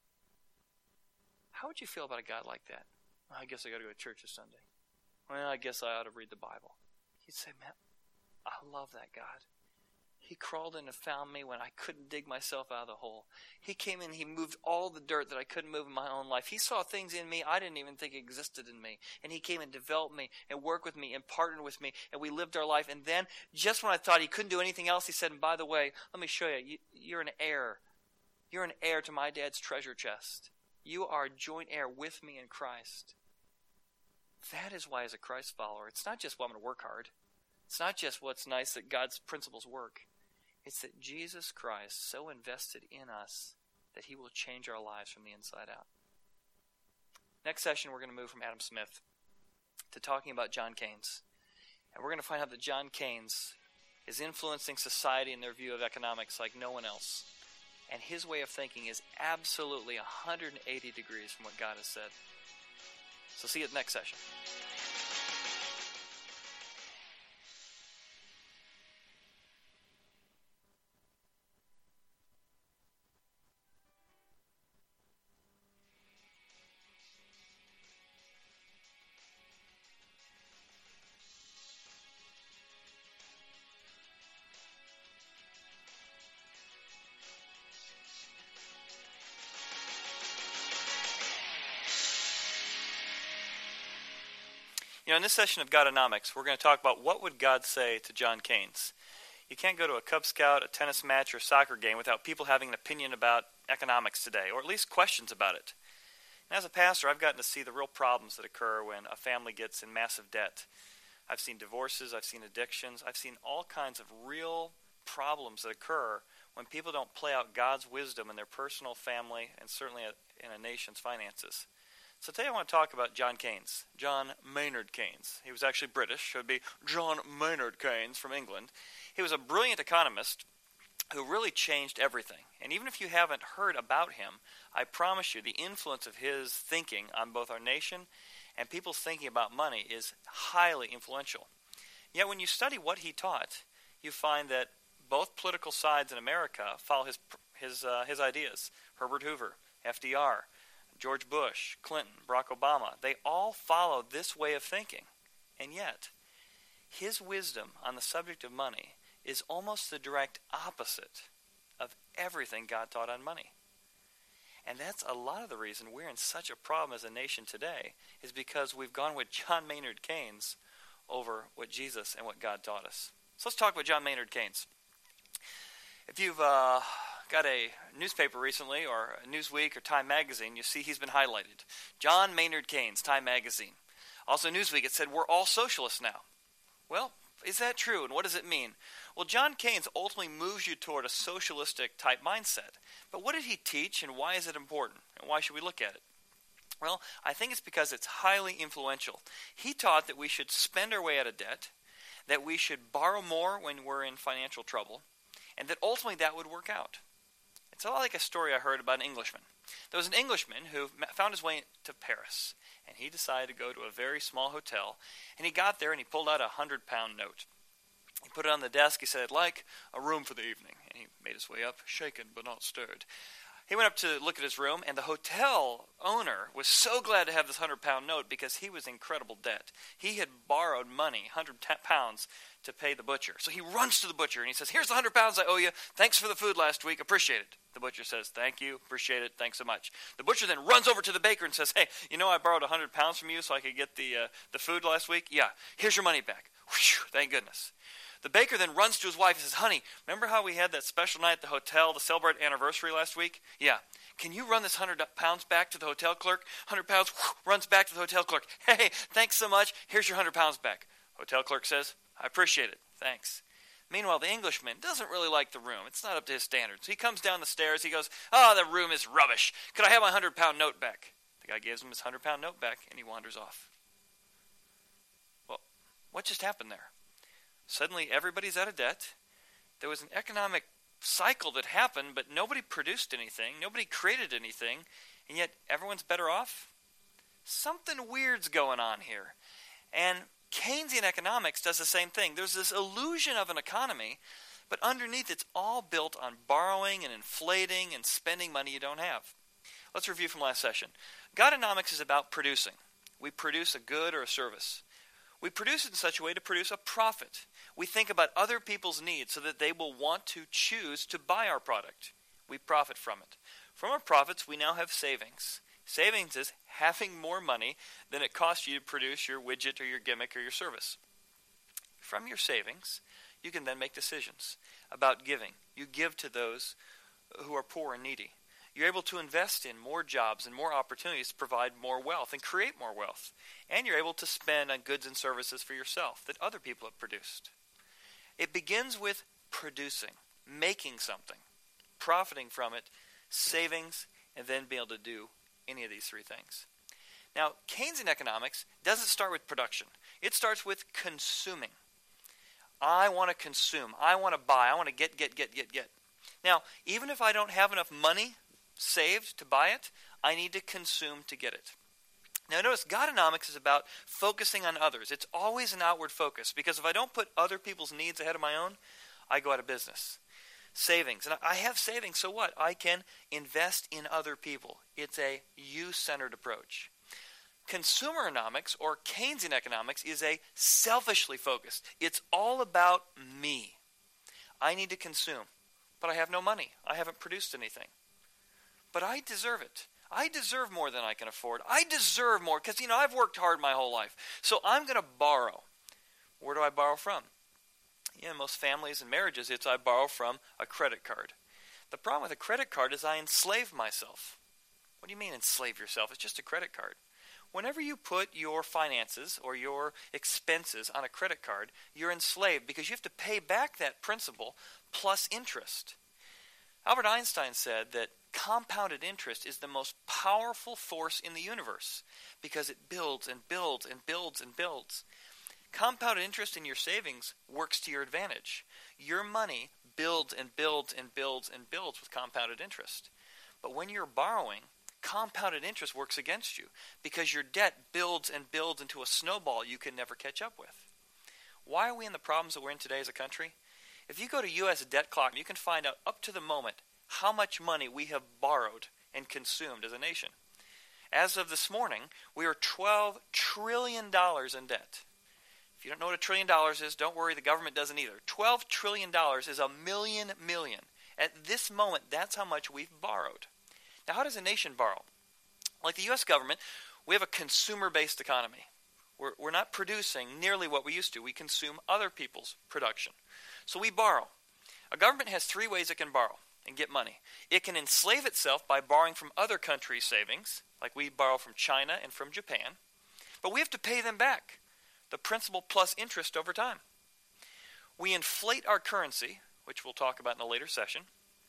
B: How would you feel about a God like that? Well, I guess I got to go to church this Sunday. Well, I guess I ought to read the Bible. You'd say, man, I love that God. He crawled in and found me when I couldn't dig myself out of the hole. He came in, he moved all the dirt that I couldn't move in my own life. He saw things in me I didn't even think existed in me. And he came and developed me and worked with me and partnered with me. And we lived our life. And then, just when I thought he couldn't do anything else, he said, and by the way, let me show you, you you're an heir. You're an heir to my dad's treasure chest. You are a joint heir with me in Christ. That is why, as a Christ follower, it's not just, well, I'm going to work hard. It's not just what's nice that God's principles work. It's that Jesus Christ so invested in us that he will change our lives from the inside out. Next session, we're going to move from Adam Smith to talking about John Keynes. And we're going to find out that John Keynes is influencing society in their view of economics like no one else. And his way of thinking is absolutely one hundred eighty degrees from what God has said. So see you at the next session. You know, in this session of Godonomics, we're going to talk about what would God say to John Keynes. You can't go to a Cub Scout, a tennis match, or soccer game without people having an opinion about economics today, or at least questions about it. And as a pastor, I've gotten to see the real problems that occur when a family gets in massive debt. I've seen divorces, I've seen addictions, I've seen all kinds of real problems that occur when people don't play out God's wisdom in their personal, family, and certainly in a nation's finances. So today I want to talk about John Keynes, John Maynard Keynes. He was actually British, so it would be John Maynard Keynes from England. He was a brilliant economist who really changed everything. And even if you haven't heard about him, I promise you the influence of his thinking on both our nation and people's thinking about money is highly influential. Yet when you study what he taught, you find that both political sides in America follow his his uh, his ideas. Herbert Hoover, F D R, George Bush, Clinton, Barack Obama, they all follow this way of thinking. And yet, his wisdom on the subject of money is almost the direct opposite of everything God taught on money. And that's a lot of the reason we're in such a problem as a nation today, is because we've gone with John Maynard Keynes over what Jesus and what God taught us. So let's talk about John Maynard Keynes. If you've uh, got a newspaper recently, or Newsweek or Time Magazine, you see he's been highlighted. John Maynard Keynes, Time Magazine. Also Newsweek, it said, we're all socialists now. Well, is that true, and what does it mean? Well, John Keynes ultimately moves you toward a socialistic type mindset. But what did he teach, and why is it important? And why should we look at it? Well, I think it's because it's highly influential. He taught that we should spend our way out of debt, that we should borrow more when we're in financial trouble, and that ultimately that would work out. It's a lot like a story I heard about an Englishman. There was an Englishman who found his way to Paris, and he decided to go to a very small hotel, and he got there and he pulled out a hundred-pound note. He put it on the desk. He said, "I'd like a room for the evening." And he made his way up, shaken but not stirred. He went up to look at his room, and the hotel owner was so glad to have this hundred-pound note because he was in incredible debt. He had borrowed money, one hundred pounds, to pay the butcher. So he runs to the butcher, and he says, "Here's the one hundred pounds I owe you. Thanks for the food last week. Appreciate it." The butcher says, "Thank you. Appreciate it. Thanks so much." The butcher then runs over to the baker and says, "Hey, you know I borrowed one hundred pounds from you so I could get the, uh, the food last week? Yeah, here's your money back." Whew, thank goodness. The baker then runs to his wife and says, "Honey, remember how we had that special night at the hotel to celebrate anniversary last week? Yeah. Can you run this one hundred pounds back to the hotel clerk?" one hundred pounds whoosh, runs back to the hotel clerk. "Hey, thanks so much. Here's your one hundred pounds back." Hotel clerk says, "I appreciate it. Thanks." Meanwhile, the Englishman doesn't really like the room. It's not up to his standards. He comes down the stairs. He goes, "Oh, the room is rubbish. Could I have my one hundred pound note back?" The guy gives him his one hundred pound note back, and he wanders off. Well, what just happened there? Suddenly, everybody's out of debt. There was an economic cycle that happened, but nobody produced anything. Nobody created anything, and yet everyone's better off? Something weird's going on here. And Keynesian economics does the same thing. There's this illusion of an economy, but underneath it's all built on borrowing and inflating and spending money you don't have. Let's review from last session. Godonomics is about producing. We produce a good or a service. We produce it in such a way to produce a profit. We think about other people's needs so that they will want to choose to buy our product. We profit from it. From our profits, we now have savings. Savings is having more money than it costs you to produce your widget or your gimmick or your service. From your savings, you can then make decisions about giving. You give to those who are poor and needy. You're able to invest in more jobs and more opportunities to provide more wealth and create more wealth. And you're able to spend on goods and services for yourself that other people have produced. It begins with producing, making something, profiting from it, savings, and then being able to do any of these three things. Now, Keynesian economics doesn't start with production. It starts with consuming. I want to consume. I want to buy. I want to get, get, get, get, get. Now, even if I don't have enough money saved to buy it, I need to consume to get it. Now notice, Godonomics is about focusing on others. It's always an outward focus, because if I don't put other people's needs ahead of my own, I go out of business. Savings. And I have savings, so what? I can invest in other people. It's a you-centered approach. Consumeronomics, or Keynesian economics, is a selfishly focused. It's all about me. I need to consume, but I have no money. I haven't produced anything. But I deserve it. I deserve more than I can afford. I deserve more because, you know, I've worked hard my whole life. So I'm going to borrow. Where do I borrow from? Yeah, most families and marriages, it's I borrow from a credit card. The problem with a credit card is I enslave myself. What do you mean enslave yourself? It's just a credit card. Whenever you put your finances or your expenses on a credit card, you're enslaved because you have to pay back that principal plus interest. Albert Einstein said that compounded interest is the most powerful force in the universe because it builds and builds and builds and builds. Compounded interest in your savings works to your advantage. Your money builds and builds and builds and builds with compounded interest. But when you're borrowing, compounded interest works against you because your debt builds and builds into a snowball you can never catch up with. Why are we in the problems that we're in today as a country? If you go to U S Debt Clock, you can find out up to the moment how much money we have borrowed and consumed as a nation. As of this morning, we are twelve trillion dollars in debt. If you don't know what a trillion dollars is, don't worry, the government doesn't either. twelve trillion dollars is a million million. At this moment, that's how much we've borrowed. Now, how does a nation borrow? Like the U S government, we have a consumer-based economy. We're, we're not producing nearly what we used to. We consume other people's production. So we borrow. A government has three ways it can borrow and get money. It can enslave itself by borrowing from other countries' savings, like we borrow from China and from Japan, but we have to pay them back, the principal plus interest over time. We inflate our currency, which we'll talk about in a later session,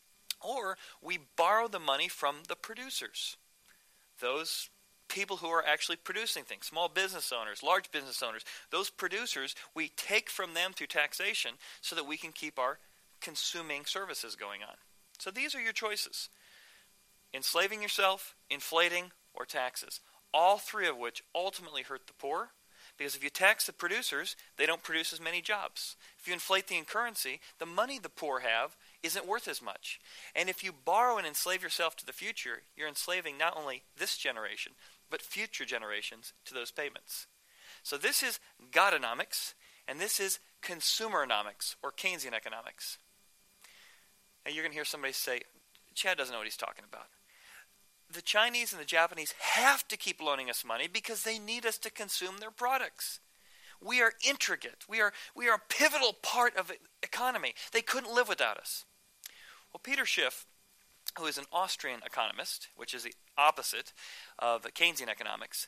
B: or we borrow the money from the producers, those people who are actually producing things, small business owners, large business owners. Those producers, we take from them through taxation so that we can keep our consuming services going on. So these are your choices: enslaving yourself, inflating, or taxes. All three of which ultimately hurt the poor, because if you tax the producers, they don't produce as many jobs. If you inflate the currency, the money the poor have isn't worth as much. And if you borrow and enslave yourself to the future, you're enslaving not only this generation, but future generations to those payments. So this is Godonomics, and this is consumeronomics, or Keynesian economics. Now you're going to hear somebody say, Chad doesn't know what he's talking about. The Chinese and the Japanese have to keep loaning us money because they need us to consume their products. We are intricate. We are, we are a pivotal part of the economy. They couldn't live without us. Well, Peter Schiff, who is an Austrian economist, which is the opposite of Keynesian economics,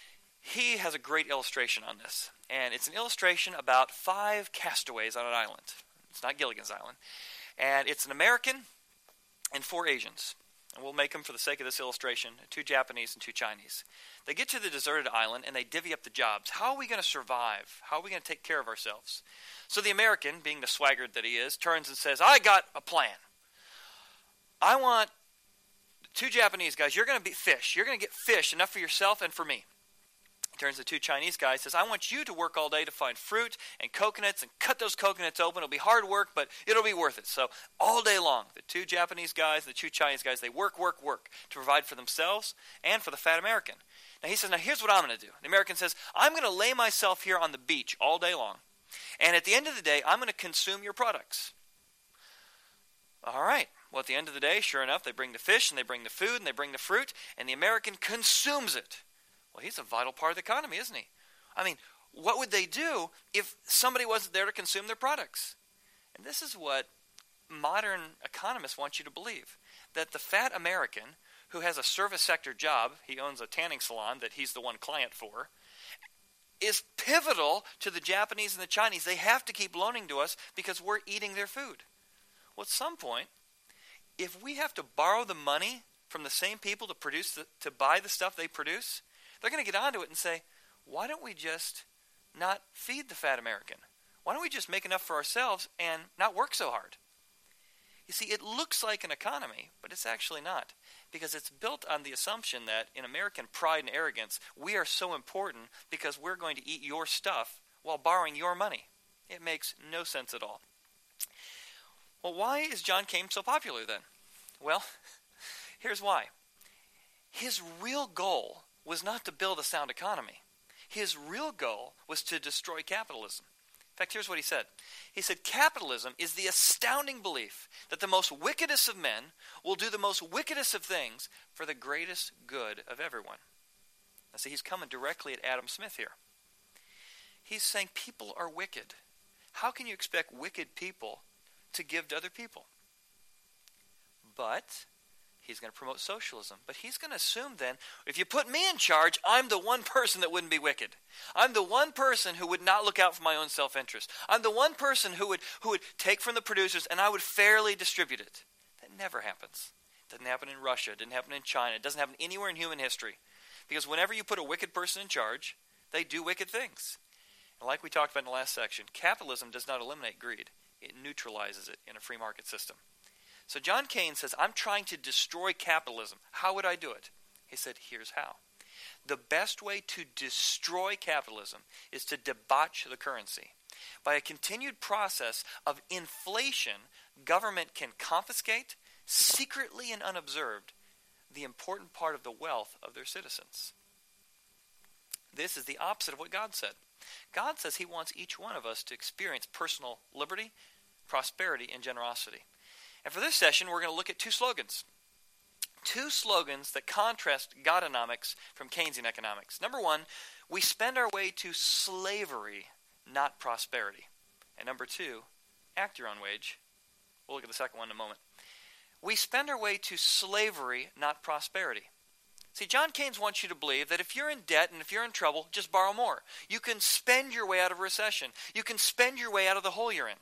B: he has a great illustration on this. And it's an illustration about five castaways on an island. It's not Gilligan's Island. And it's an American and four Asians. And we'll make them, for the sake of this illustration, two Japanese and two Chinese. They get to the deserted island and they divvy up the jobs. How are we going to survive? How are we going to take care of ourselves? So the American, being the swaggart that he is, turns and says, I got a plan. I want two Japanese guys. You're going to be fish. You're going to get fish, enough for yourself and for me. He turns to two Chinese guys, says, I want you to work all day to find fruit and coconuts and cut those coconuts open. It'll be hard work, but it'll be worth it. So all day long, the two Japanese guys, the two Chinese guys, they work, work, work to provide for themselves and for the fat American. Now he says, now here's what I'm going to do. The American says, I'm going to lay myself here on the beach all day long. And at the end of the day, I'm going to consume your products. All right. Well, at the end of the day, sure enough, they bring the fish and they bring the food and they bring the fruit, and the American consumes it. Well, he's a vital part of the economy, isn't he? I mean, what would they do if somebody wasn't there to consume their products? And this is what modern economists want you to believe, that the fat American who has a service sector job, he owns a tanning salon that he's the one client for, is pivotal to the Japanese and the Chinese. They have to keep loaning to us because we're eating their food. Well, at some point, if we have to borrow the money from the same people to produce the, to buy the stuff they produce, they're going to get onto it and say, why don't we just not feed the fat American? Why don't we just make enough for ourselves and not work so hard? You see, it looks like an economy, but it's actually not, because it's built on the assumption that in American pride and arrogance, we are so important because we're going to eat your stuff while borrowing your money. It makes no sense at all. Well, why is John Keynes so popular then? Well, here's why. His real goal was not to build a sound economy. His real goal was to destroy capitalism. In fact, here's what he said. He said, capitalism is the astounding belief that the most wickedest of men will do the most wickedest of things for the greatest good of everyone. Now, see, he's coming directly at Adam Smith here. He's saying people are wicked. How can you expect wicked people to give to other people? But he's going to promote socialism. But he's going to assume then, if you put me in charge, I'm the one person that wouldn't be wicked. I'm the one person who would not look out for my own self-interest. I'm the one person who would who would take from the producers and I would fairly distribute it. That never happens. It doesn't happen in Russia. It didn't happen in China. It doesn't happen anywhere in human history. Because whenever you put a wicked person in charge, they do wicked things. And like we talked about in the last section, capitalism does not eliminate greed. It neutralizes it in a free market system. So John Keynes says, I'm trying to destroy capitalism. How would I do it? He said, here's how. The best way to destroy capitalism is to debauch the currency. By a continued process of inflation, government can confiscate, secretly and unobserved, the important part of the wealth of their citizens. This is the opposite of what God said. God says he wants each one of us to experience personal liberty, prosperity, and generosity. And for this session, we're going to look at two slogans. Two slogans that contrast Godonomics from Keynesian economics. Number one, we spend our way to slavery, not prosperity. And number two, act your own wage. We'll look at the second one in a moment. We spend our way to slavery, not prosperity. See, John Keynes wants you to believe that if you're in debt and if you're in trouble, just borrow more. You can spend your way out of a recession. You can spend your way out of the hole you're in.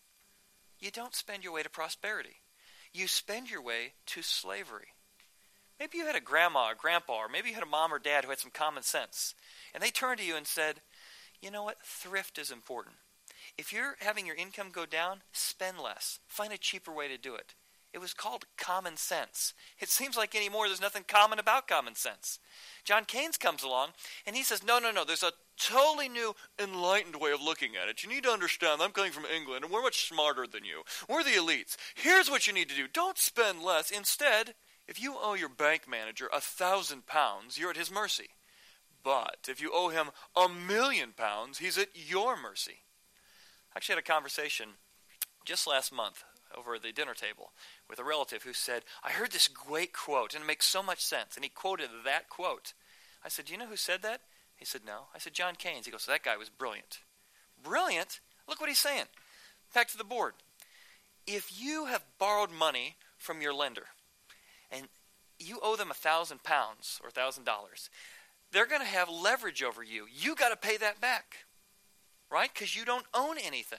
B: You don't spend your way to prosperity. You spend your way to slavery. Maybe you had a grandma or grandpa, or maybe you had a mom or dad who had some common sense. And they turned to you and said, you know what, thrift is important. If you're having your income go down, spend less. Find a cheaper way to do it. It was called common sense. It seems like anymore there's nothing common about common sense. John Keynes comes along and he says, no, no, no, there's a totally new enlightened way of looking at it. You need to understand I'm coming from England and we're much smarter than you. We're the elites. Here's what you need to do. Don't spend less. Instead, if you owe your bank manager a thousand pounds, you're at his mercy. But if you owe him a million pounds, he's at your mercy. I actually had a conversation just last month over the dinner table with a relative who said, I heard this great quote, and it makes so much sense. And he quoted that quote. I said, do you know who said that? He said, no. I said, John Keynes. He goes, so that guy was brilliant. Brilliant? Look what he's saying. Back to the board. If you have borrowed money from your lender, and you owe them a thousand pounds or a thousand dollars, they're going to have leverage over you. You got to pay that back, right? Because you don't own anything.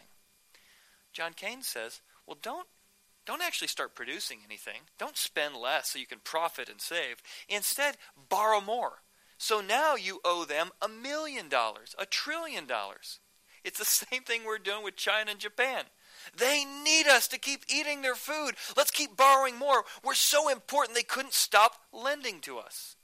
B: John Keynes says, well, don't don't actually start producing anything. Don't spend less so you can profit and save. Instead, borrow more. So now you owe them a million dollars, a trillion dollars. It's the same thing we're doing with China and Japan. They need us to keep eating their food. Let's keep borrowing more. We're so important they couldn't stop lending to us.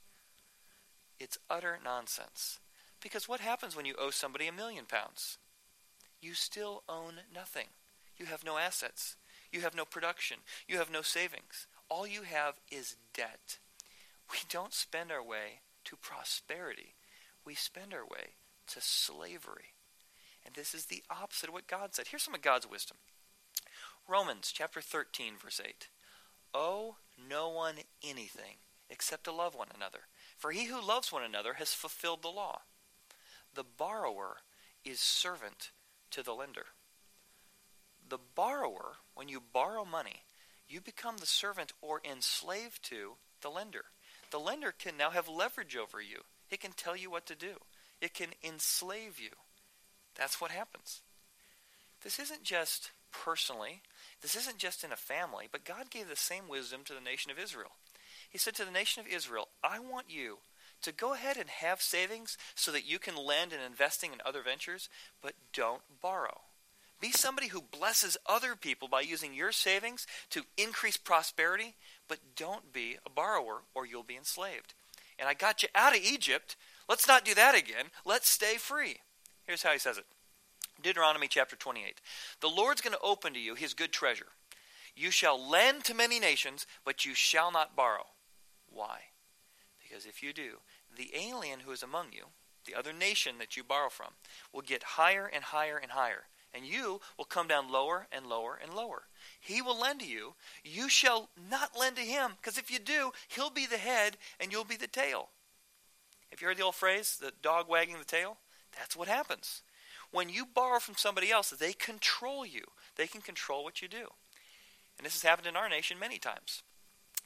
B: It's utter nonsense. Because what happens when you owe somebody a million pounds? You still own nothing. You have no assets. You have no production. You have no savings. All you have is debt. We don't spend our way to prosperity. We spend our way to slavery. And this is the opposite of what God said. Here's some of God's wisdom. Romans chapter thirteen, verse eight. Owe no one anything except to love one another. For he who loves one another has fulfilled the law. The borrower is servant to the lender. The borrower, when you borrow money, you become the servant or enslaved to the lender. The lender can now have leverage over you. It can tell you what to do. It can enslave you. That's what happens. This isn't just personally. This isn't just in a family, but God gave the same wisdom to the nation of Israel. He said to the nation of Israel, I want you to go ahead and have savings so that you can lend in investing in other ventures, but don't borrow. Be somebody who blesses other people by using your savings to increase prosperity, but don't be a borrower or you'll be enslaved. And I got you out of Egypt. Let's not do that again. Let's stay free. Here's how he says it. Deuteronomy chapter twenty-eight. The Lord's going to open to you his good treasure. You shall lend to many nations, but you shall not borrow. Why? Because if you do, the alien who is among you, the other nation that you borrow from, will get higher and higher and higher. And you will come down lower and lower and lower. He will lend to you. You shall not lend to him, because if you do, he'll be the head and you'll be the tail. Have you heard the old phrase, the dog wagging the tail? That's what happens. When you borrow from somebody else, they control you. They can control what you do. And this has happened in our nation many times.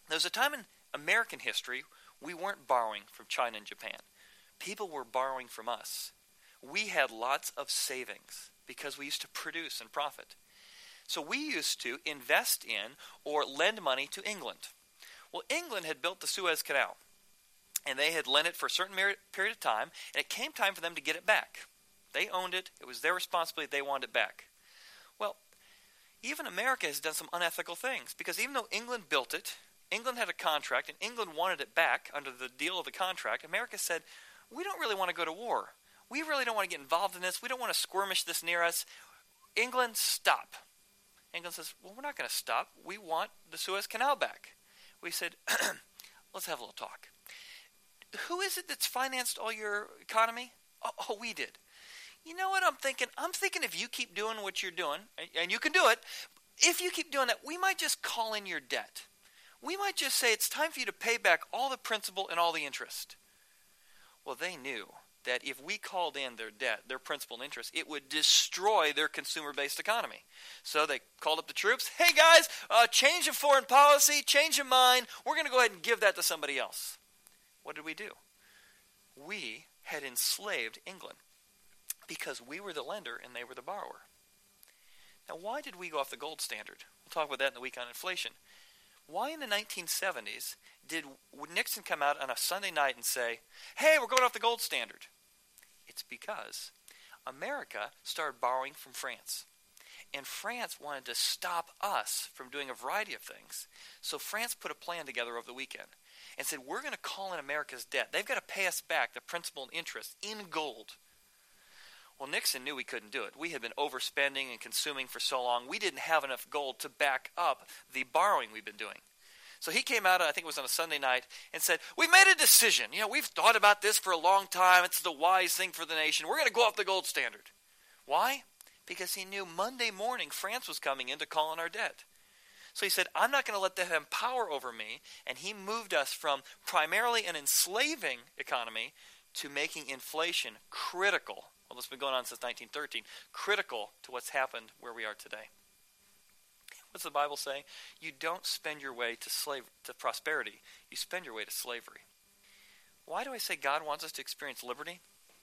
B: There was a time in American history we weren't borrowing from China and Japan. People were borrowing from us. We had lots of savings because we used to produce and profit. So we used to invest in or lend money to England. Well, England had built the Suez Canal, and they had lent it for a certain period of time, and it came time for them to get it back. They owned it. It was their responsibility. They wanted it back. Well, even America has done some unethical things, because even though England built it, England had a contract, and England wanted it back under the deal of the contract, America said, we don't really want to go to war. We really don't want to get involved in this. We don't want to skirmish this near us. England, stop. England says, well, we're not going to stop. We want the Suez Canal back. We said, let's have a little talk. Who is it that's financed all your economy? Oh, oh, we did. You know what I'm thinking? I'm thinking if you keep doing what you're doing, and, and you can do it, if you keep doing that, we might just call in your debt. We might just say it's time for you to pay back all the principal and all the interest. Well, they knew that if we called in their debt, their principal and interest, it would destroy their consumer-based economy. So they called up the troops. Hey, guys, uh, change of foreign policy, change of mind. We're going to go ahead and give that to somebody else. What did we do? We had enslaved England because we were the lender and they were the borrower. Now, why did we go off the gold standard? We'll talk about that in the week on inflation. Why in the nineteen seventies did Nixon come out on a Sunday night and say, hey, we're going off the gold standard? It's because America started borrowing from France. And France wanted to stop us from doing a variety of things. So France put a plan together over the weekend and said, we're going to call in America's debt. They've got to pay us back the principal and interest in gold. Well, Nixon knew we couldn't do it. We had been overspending and consuming for so long. We didn't have enough gold to back up the borrowing we've been doing. So he came out, I think it was on a Sunday night, and said, we've made a decision. You know, we've thought about this for a long time. It's the wise thing for the nation. We're going to go off the gold standard. Why? Because he knew Monday morning France was coming in to call in our debt. So he said, I'm not going to let them have power over me. And he moved us from primarily an enslaving economy to making inflation critical. Well, it's been going on since nineteen thirteen. Critical to what's happened where we are today. What's the Bible say? You don't spend your way to slave to prosperity. You spend your way to slavery. Why do I say God wants us to experience liberty?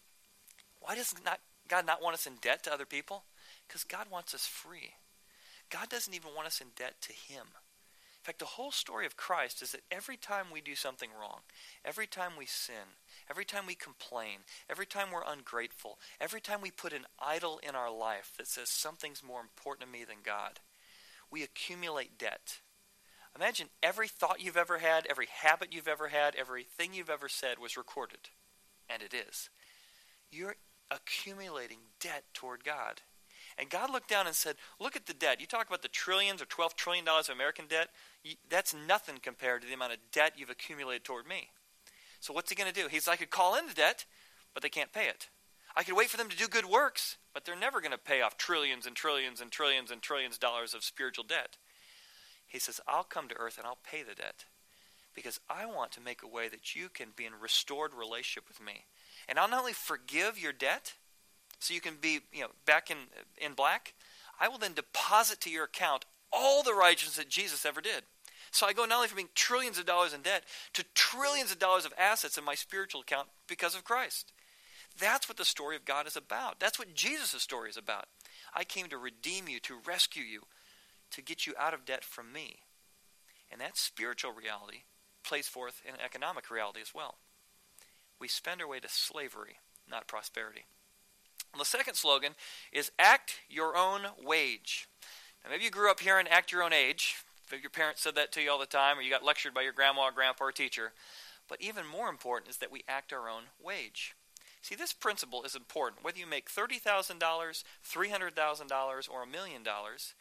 B: Why does not God not want us in debt to other people? Because God wants us free. God doesn't even want us in debt to Him. In fact, the whole story of Christ is that every time we do something wrong, every time we sin, every time we complain, every time we're ungrateful, every time we put an idol in our life that says something's more important to me than God, we accumulate debt. Imagine every thought you've ever had, every habit you've ever had, everything you've ever said was recorded. And it is. You're accumulating debt toward God. And God looked down and said, look at the debt. You talk about the trillions or twelve trillion dollars of American debt. That's nothing compared to the amount of debt you've accumulated toward me. So what's he going to do? He's like, I could call in the debt, but they can't pay it. I could wait for them to do good works, but they're never going to pay off trillions and trillions and trillions and trillions of dollars of spiritual debt. He says, I'll come to earth and I'll pay the debt because I want to make a way that you can be in restored relationship with me. And I'll not only forgive your debt so you can be, you know, back in in black, I will then deposit to your account all the righteousness that Jesus ever did. So I go not only from being trillions of dollars in debt to trillions of dollars of assets in my spiritual account because of Christ. That's what the story of God is about. That's what Jesus' story is about. I came to redeem you, to rescue you, to get you out of debt from me. And that spiritual reality plays forth in economic reality as well. We spend our way to slavery, not prosperity. And the second slogan is act your own wage. Now maybe you grew up hearing act your own age. Maybe your parents said that to you all the time, or you got lectured by your grandma or grandpa or teacher. But even more important is that we act our own wage. See, this principle is important. Whether you make thirty thousand dollars, three hundred thousand dollars, or a million dollars,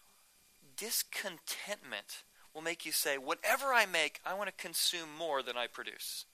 B: discontentment will make you say, whatever I make, I want to consume more than I produce.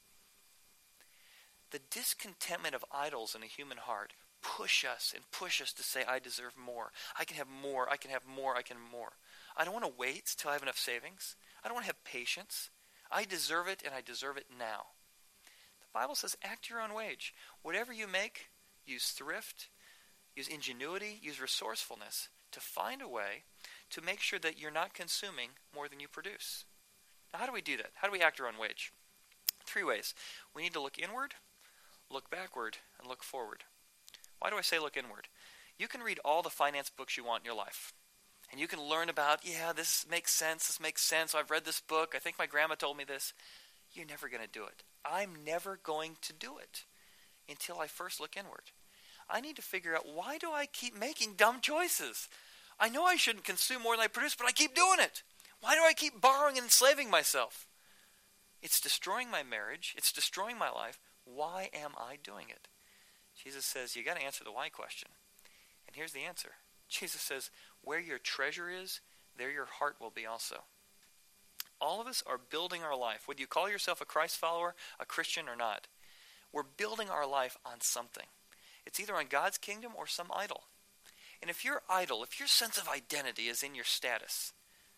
B: The discontentment of idols in a human heart push us and push us to say, I deserve more. I can have more. I can have more. I can have more. I don't want to wait till I have enough savings. I don't want to have patience. I deserve it, and I deserve it now. The Bible says, act your own wage. Whatever you make, use thrift, use ingenuity, use resourcefulness to find a way to make sure that you're not consuming more than you produce. Now, how do we do that? How do we act our own wage? Three ways. We need to look inward, look backward, and look forward. Why do I say look inward? You can read all the finance books you want in your life. And you can learn about, yeah, this makes sense, this makes sense. I've read this book. I think my grandma told me this. You're never going to do it. I'm never going to do it until I first look inward. I need to figure out, why do I keep making dumb choices? I know I shouldn't consume more than I produce, but I keep doing it. Why do I keep borrowing and enslaving myself? It's destroying my marriage. It's destroying my life. Why am I doing it? Jesus says, you got to answer the why question. And here's the answer. Jesus says, where your treasure is, there your heart will be also. All of us are building our life. Whether you call yourself a Christ follower, a Christian or not, we're building our life on something. It's either on God's kingdom or some idol. And if your idol, if your sense of identity is in your status,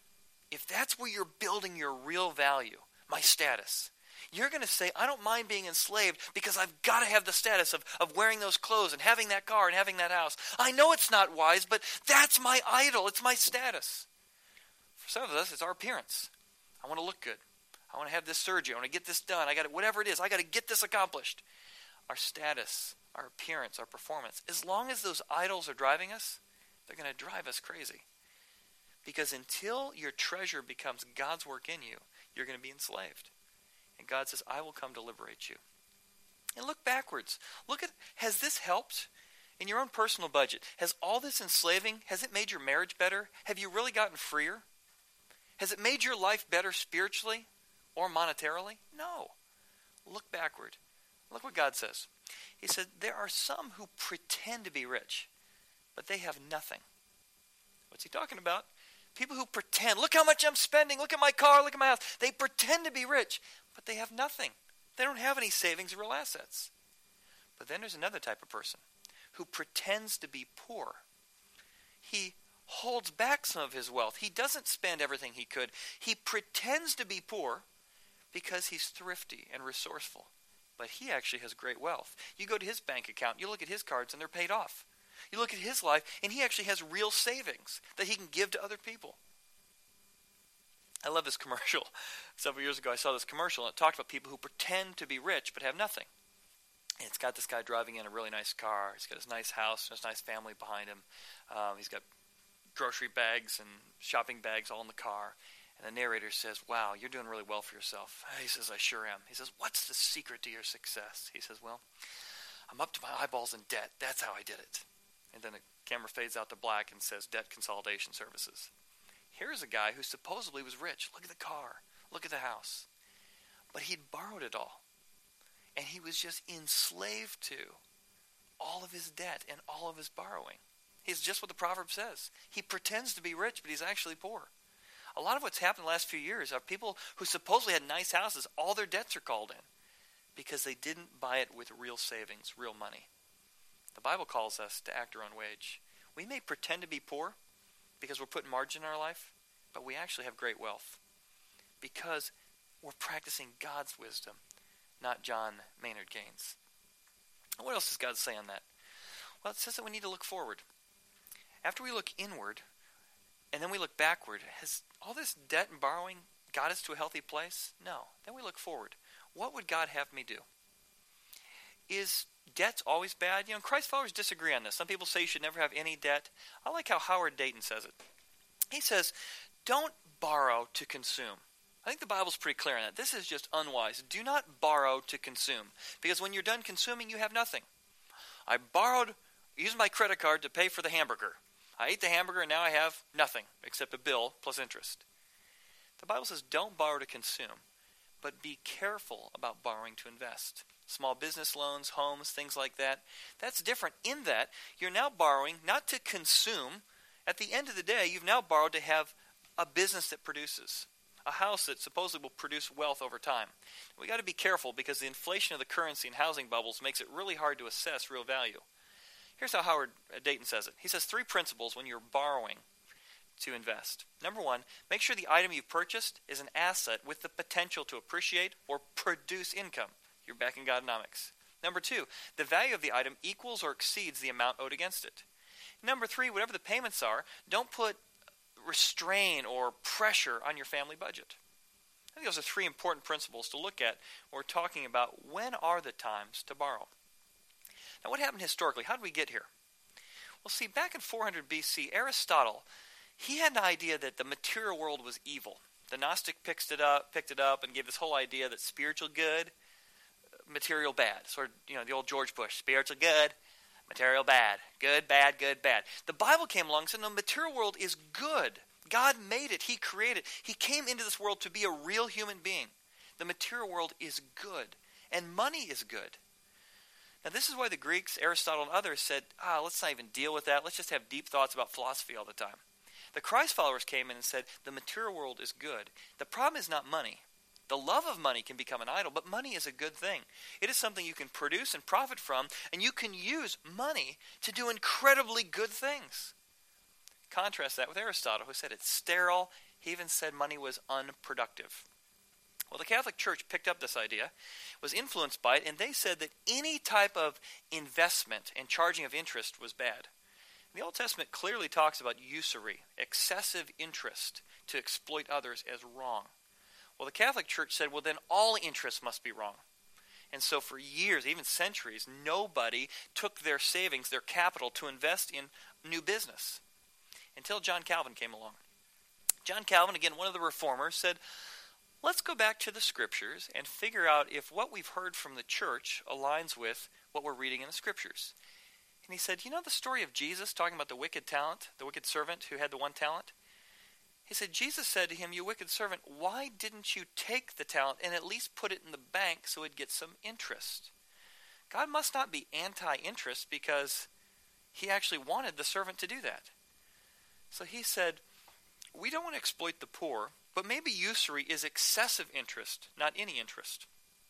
B: if that's where you're building your real value, my status, you're going to say, I don't mind being enslaved because I've got to have the status of, of wearing those clothes and having that car and having that house. I know it's not wise, but that's my idol. It's my status. For some of us, it's our appearance. I want to look good. I want to have this surgery. I want to get this done. I got to, whatever it is, I got to get this accomplished. Our status, our appearance, our performance, as long as those idols are driving us, they're going to drive us crazy. Because until your treasure becomes God's work in you, you're going to be enslaved. And God says, I will come to liberate you. And look backwards. Look at, has this helped in your own personal budget? Has all this enslaving, has it made your marriage better? Have you really gotten freer? Has it made your life better spiritually or monetarily? No. Look backward. Look what God says. He said, there are some who pretend to be rich, but they have nothing. What's he talking about? People who pretend. Look how much I'm spending. Look at my car. Look at my house. They pretend to be rich, but they have nothing. They don't have any savings or real assets. But then there's another type of person who pretends to be poor. He holds back some of his wealth. He doesn't spend everything he could. He pretends to be poor because he's thrifty and resourceful. But he actually has great wealth. You go to his bank account, you look at his cards, and they're paid off. You look at his life, and he actually has real savings that he can give to other people. I love this commercial. Several years ago, I saw this commercial, and it talked about people who pretend to be rich but have nothing. And it's got this guy driving in a really nice car. He's got his nice house and his nice family behind him. Um, he's got grocery bags and shopping bags all in the car. And the narrator says, wow, you're doing really well for yourself. He says, I sure am. He says, what's the secret to your success? He says, well, I'm up to my eyeballs in debt. That's how I did it. And then the camera fades out to black and says, debt consolidation services. Here's a guy who supposedly was rich. Look at the car. Look at the house. But he'd borrowed it all. And he was just enslaved to all of his debt and all of his borrowing. He's just what the proverb says. He pretends to be rich, but he's actually poor. A lot of what's happened the last few years are people who supposedly had nice houses, all their debts are called in because they didn't buy it with real savings, real money. The Bible calls us to act our own wage. We may pretend to be poor because we're putting margin in our life, but we actually have great wealth because we're practicing God's wisdom, not John Maynard Keynes. What else does God say on that? Well, it says that we need to look forward. After we look inward, and then we look backward, has all this debt and borrowing got us to a healthy place? No. Then we look forward. What would God have me do? Is debt's always bad? You know, Christ followers disagree on this. Some people say you should never have any debt. I like how Howard Dayton says it. He says, don't borrow to consume. I think the Bible's pretty clear on that. This is just unwise. Do not borrow to consume. Because when you're done consuming, you have nothing. I borrowed, used my credit card to pay for the hamburger. I ate the hamburger and now I have nothing except a bill plus interest. The Bible says don't borrow to consume, but be careful about borrowing to invest. Small business loans, homes, things like that. That's different in that you're now borrowing not to consume. At the end of the day, you've now borrowed to have a business that produces, a house that supposedly will produce wealth over time. We got to be careful because the inflation of the currency and housing bubbles makes it really hard to assess real value. Here's how Howard Dayton says it. He says three principles when you're borrowing to invest. Number one, make sure the item you've purchased is an asset with the potential to appreciate or produce income. You're back in Godonomics. Number two, the value of the item equals or exceeds the amount owed against it. Number three, whatever the payments are, don't put restraint or pressure on your family budget. I think those are three important principles to look at when we're talking about when are the times to borrow. Now, what happened historically? How did we get here? Well, see, back in four hundred B C, Aristotle, he had an idea that the material world was evil. The Gnostic picked it up, picked it up and gave this whole idea that spiritual good, material bad. Sort of, you know, the old George Bush, spiritual good, material bad. Good, bad, good, bad. The Bible came along and said, no, the material world is good. God made it. He created it. He came into this world to be a real human being. The material world is good, and money is good. Now, this is why the Greeks, Aristotle, and others said, ah, let's not even deal with that. Let's just have deep thoughts about philosophy all the time. The Christ followers came in and said, the material world is good. The problem is not money. The love of money can become an idol, but money is a good thing. It is something you can produce and profit from, and you can use money to do incredibly good things. Contrast that with Aristotle, who said it's sterile. He even said money was unproductive. Well, the Catholic Church picked up this idea, was influenced by it, and they said that any type of investment and charging of interest was bad. The Old Testament clearly talks about usury, excessive interest to exploit others, as wrong. Well, the Catholic Church said, well, then all interest must be wrong. And so for years, even centuries, nobody took their savings, their capital, to invest in new business until John Calvin came along. John Calvin, again, one of the reformers, said, let's go back to the Scriptures and figure out if what we've heard from the church aligns with what we're reading in the Scriptures. And he said, you know the story of Jesus talking about the wicked talent, the wicked servant who had the one talent? He said, Jesus said to him, you wicked servant, why didn't you take the talent and at least put it in the bank so it'd get some interest? God must not be anti-interest because he actually wanted the servant to do that. So he said, we don't want to exploit the poor, but maybe usury is excessive interest, not any interest.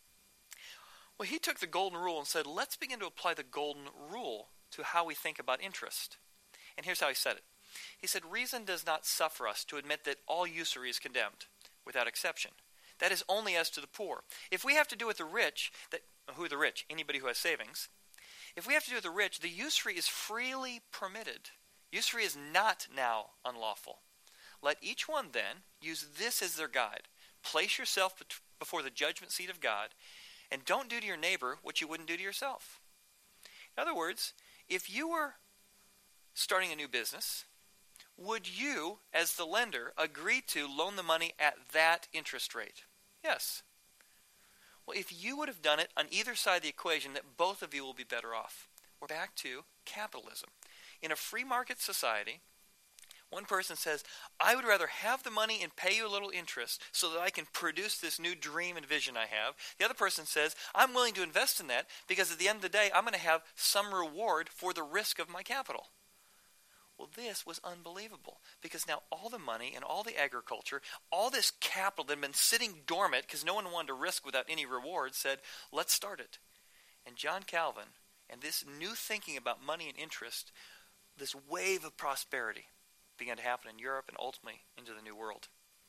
B: Well, he took the golden rule and said, let's begin to apply the golden rule to how we think about interest. And here's how he said it. He said, reason does not suffer us to admit that all usury is condemned, without exception. That is only as to the poor. If we have to do with the rich, that, who are the rich? Anybody who has savings. If we have to do with the rich, the usury is freely permitted. Usury is not now unlawful. Let each one then use this as their guide. Place yourself bet- before the judgment seat of God, and don't do to your neighbor what you wouldn't do to yourself. In other words, if you were starting a new business, would you, as the lender, agree to loan the money at that interest rate? Yes. Well, if you would have done it on either side of the equation, that both of you will be better off. We're back to capitalism. In a free market society, one person says, I would rather have the money and pay you a little interest so that I can produce this new dream and vision I have. The other person says, I'm willing to invest in that because at the end of the day, I'm going to have some reward for the risk of my capital. Well, this was unbelievable because now all the money and all the agriculture, all this capital that had been sitting dormant because no one wanted to risk without any reward said, let's start it. And John Calvin and this new thinking about money and interest, this wave of prosperity began to happen in Europe and ultimately into the New World.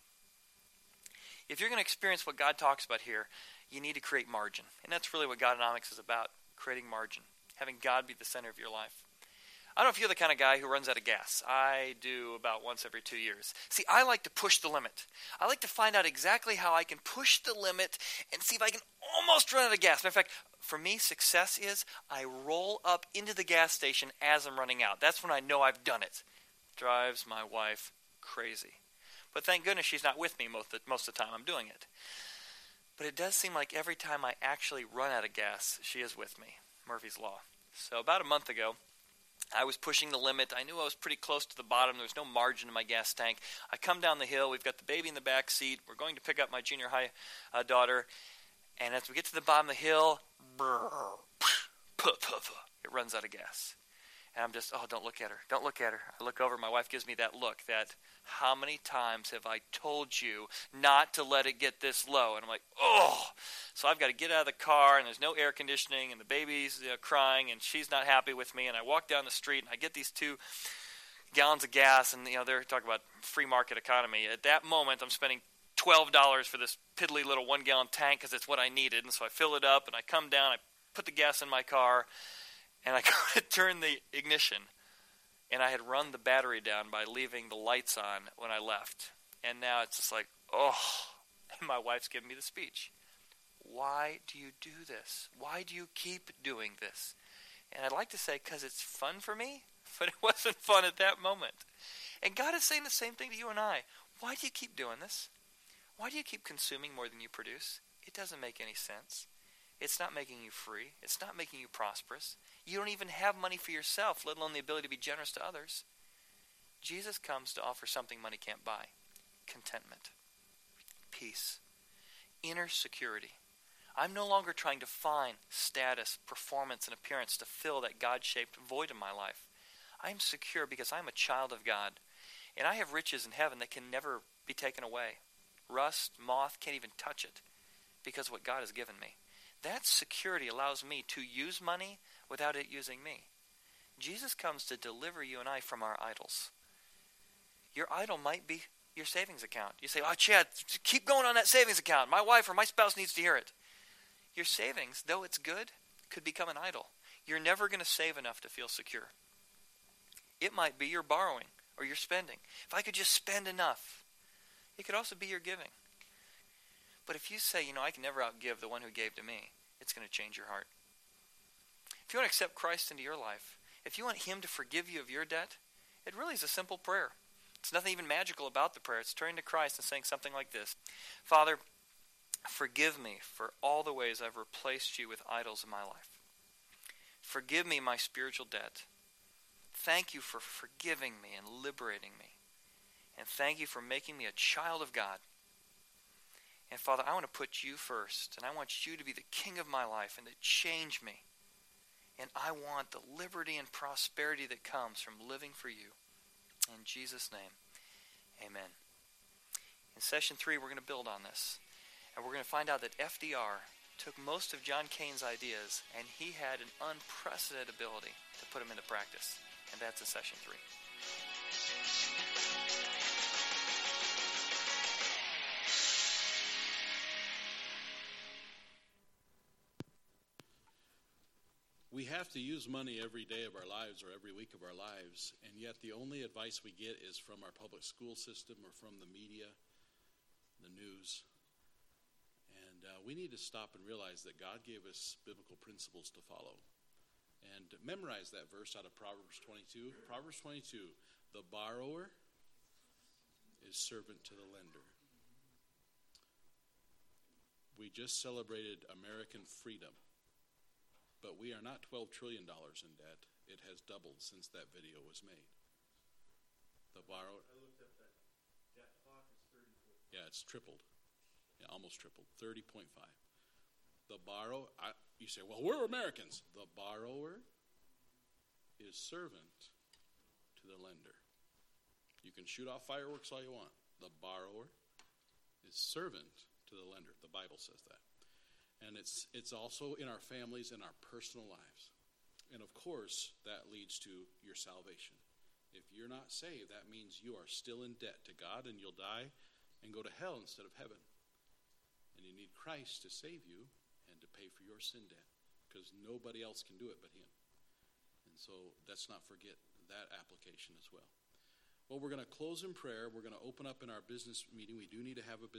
B: If you're going to experience what God talks about here, you need to create margin. And that's really what Godonomics is about, creating margin, having God be the center of your life. I don't know if you're the kind of guy who runs out of gas. I do about once every two years. See, I like to push the limit. I like to find out exactly how I can push the limit and see if I can almost run out of gas. Matter of fact, for me, success is I roll up into the gas station as I'm running out. That's when I know I've done it. Drives my wife crazy. But thank goodness she's not with me most of, most of the time I'm doing it. But it does seem like every time I actually run out of gas, she is with me. Murphy's Law. So about a month ago, I was pushing the limit. I knew I was pretty close to the bottom. There was no margin in my gas tank. I come down the hill. We've got the baby in the back seat. We're going to pick up my junior high uh, daughter. And as we get to the bottom of the hill, brrr, puh, puh, puh, it runs out of gas. And I'm just, oh, don't look at her. Don't look at her. I look over. My wife gives me that look that, how many times have I told you not to let it get this low? And I'm like, oh. So I've got to get out of the car, and there's no air conditioning, and the baby's you know, crying, and she's not happy with me. And I walk down the street, and I get these two gallons of gas, and you know they're talking about free market economy. At that moment, I'm spending twelve dollars for this piddly little one-gallon tank because it's what I needed. And so I fill it up, and I come down, I put the gas in my car, and I go to turn the ignition, and I had run the battery down by leaving the lights on when I left. And now it's just like, oh, And my wife's giving me the speech. Why do you do this? Why do you keep doing this? And I'd like to say, because it's fun for me, but it wasn't fun at that moment. And God is saying the same thing to you and I. Why do you keep doing this? Why do you keep consuming more than you produce? It doesn't make any sense. It's not making you free. It's not making you prosperous. You don't even have money for yourself, let alone the ability to be generous to others. Jesus comes to offer something money can't buy. Contentment. Peace. Inner security. I'm no longer trying to find status, performance, and appearance to fill that God-shaped void in my life. I'm secure because I'm a child of God. And I have riches in heaven that can never be taken away. Rust, moth can't even touch it because of what God has given me. That security allows me to use money without it using me. Jesus comes to deliver you and I from our idols. Your idol might be your savings account. You say, oh, Chad, keep going on that savings account. My wife or my spouse needs to hear it. Your savings, though it's good, could become an idol. You're never going to save enough to feel secure. It might be your borrowing or your spending. If I could just spend enough. It could also be your giving. But if you say, you know, I can never outgive the one who gave to me, it's going to change your heart. If you want to accept Christ into your life, if you want him to forgive you of your debt, it really is a simple prayer. It's nothing even magical about the prayer. It's turning to Christ and saying something like this. Father, forgive me for all the ways I've replaced you with idols in my life. Forgive me my spiritual debt. Thank you for forgiving me and liberating me. And thank you for making me a child of God. And Father, I want to put you first, and I want you to be the king of my life and to change me. And I want the liberty and prosperity that comes from living for you. In Jesus' name, amen. In session three, we're going to build on this. And we're going to find out that F D R took most of John Kane's ideas, and he had an unprecedented ability to put them into practice. And that's in session three.
A: We have to use money every day of our lives or every week of our lives, and yet the only advice we get is from our public school system or from the media, the news. And uh, we need to stop and realize that God gave us biblical principles to follow. And memorize that verse out of Proverbs twenty-two. Proverbs twenty-two, the borrower is servant to the lender. We just celebrated American freedom. But we are not twelve trillion dollars in debt. It has doubled since that video was made. The borrower.
C: I looked up that debt clock is thirty-four.
A: Yeah, it's tripled. Yeah, almost tripled. thirty point five. The borrow. I, you say, well, we're Americans. The borrower is servant to the lender. You can shoot off fireworks all you want. The borrower is servant to the lender. The Bible says that. And it's it's also in our families and our personal lives. And of course, that leads to your salvation. If you're not saved, that means you are still in debt to God, and you'll die and go to hell instead of heaven. And you need Christ to save you and to pay for your sin debt, because nobody else can do it but him. And so let's not forget that application as well. Well, we're going to close in prayer. We're going to open up in our business meeting. We do need to have a business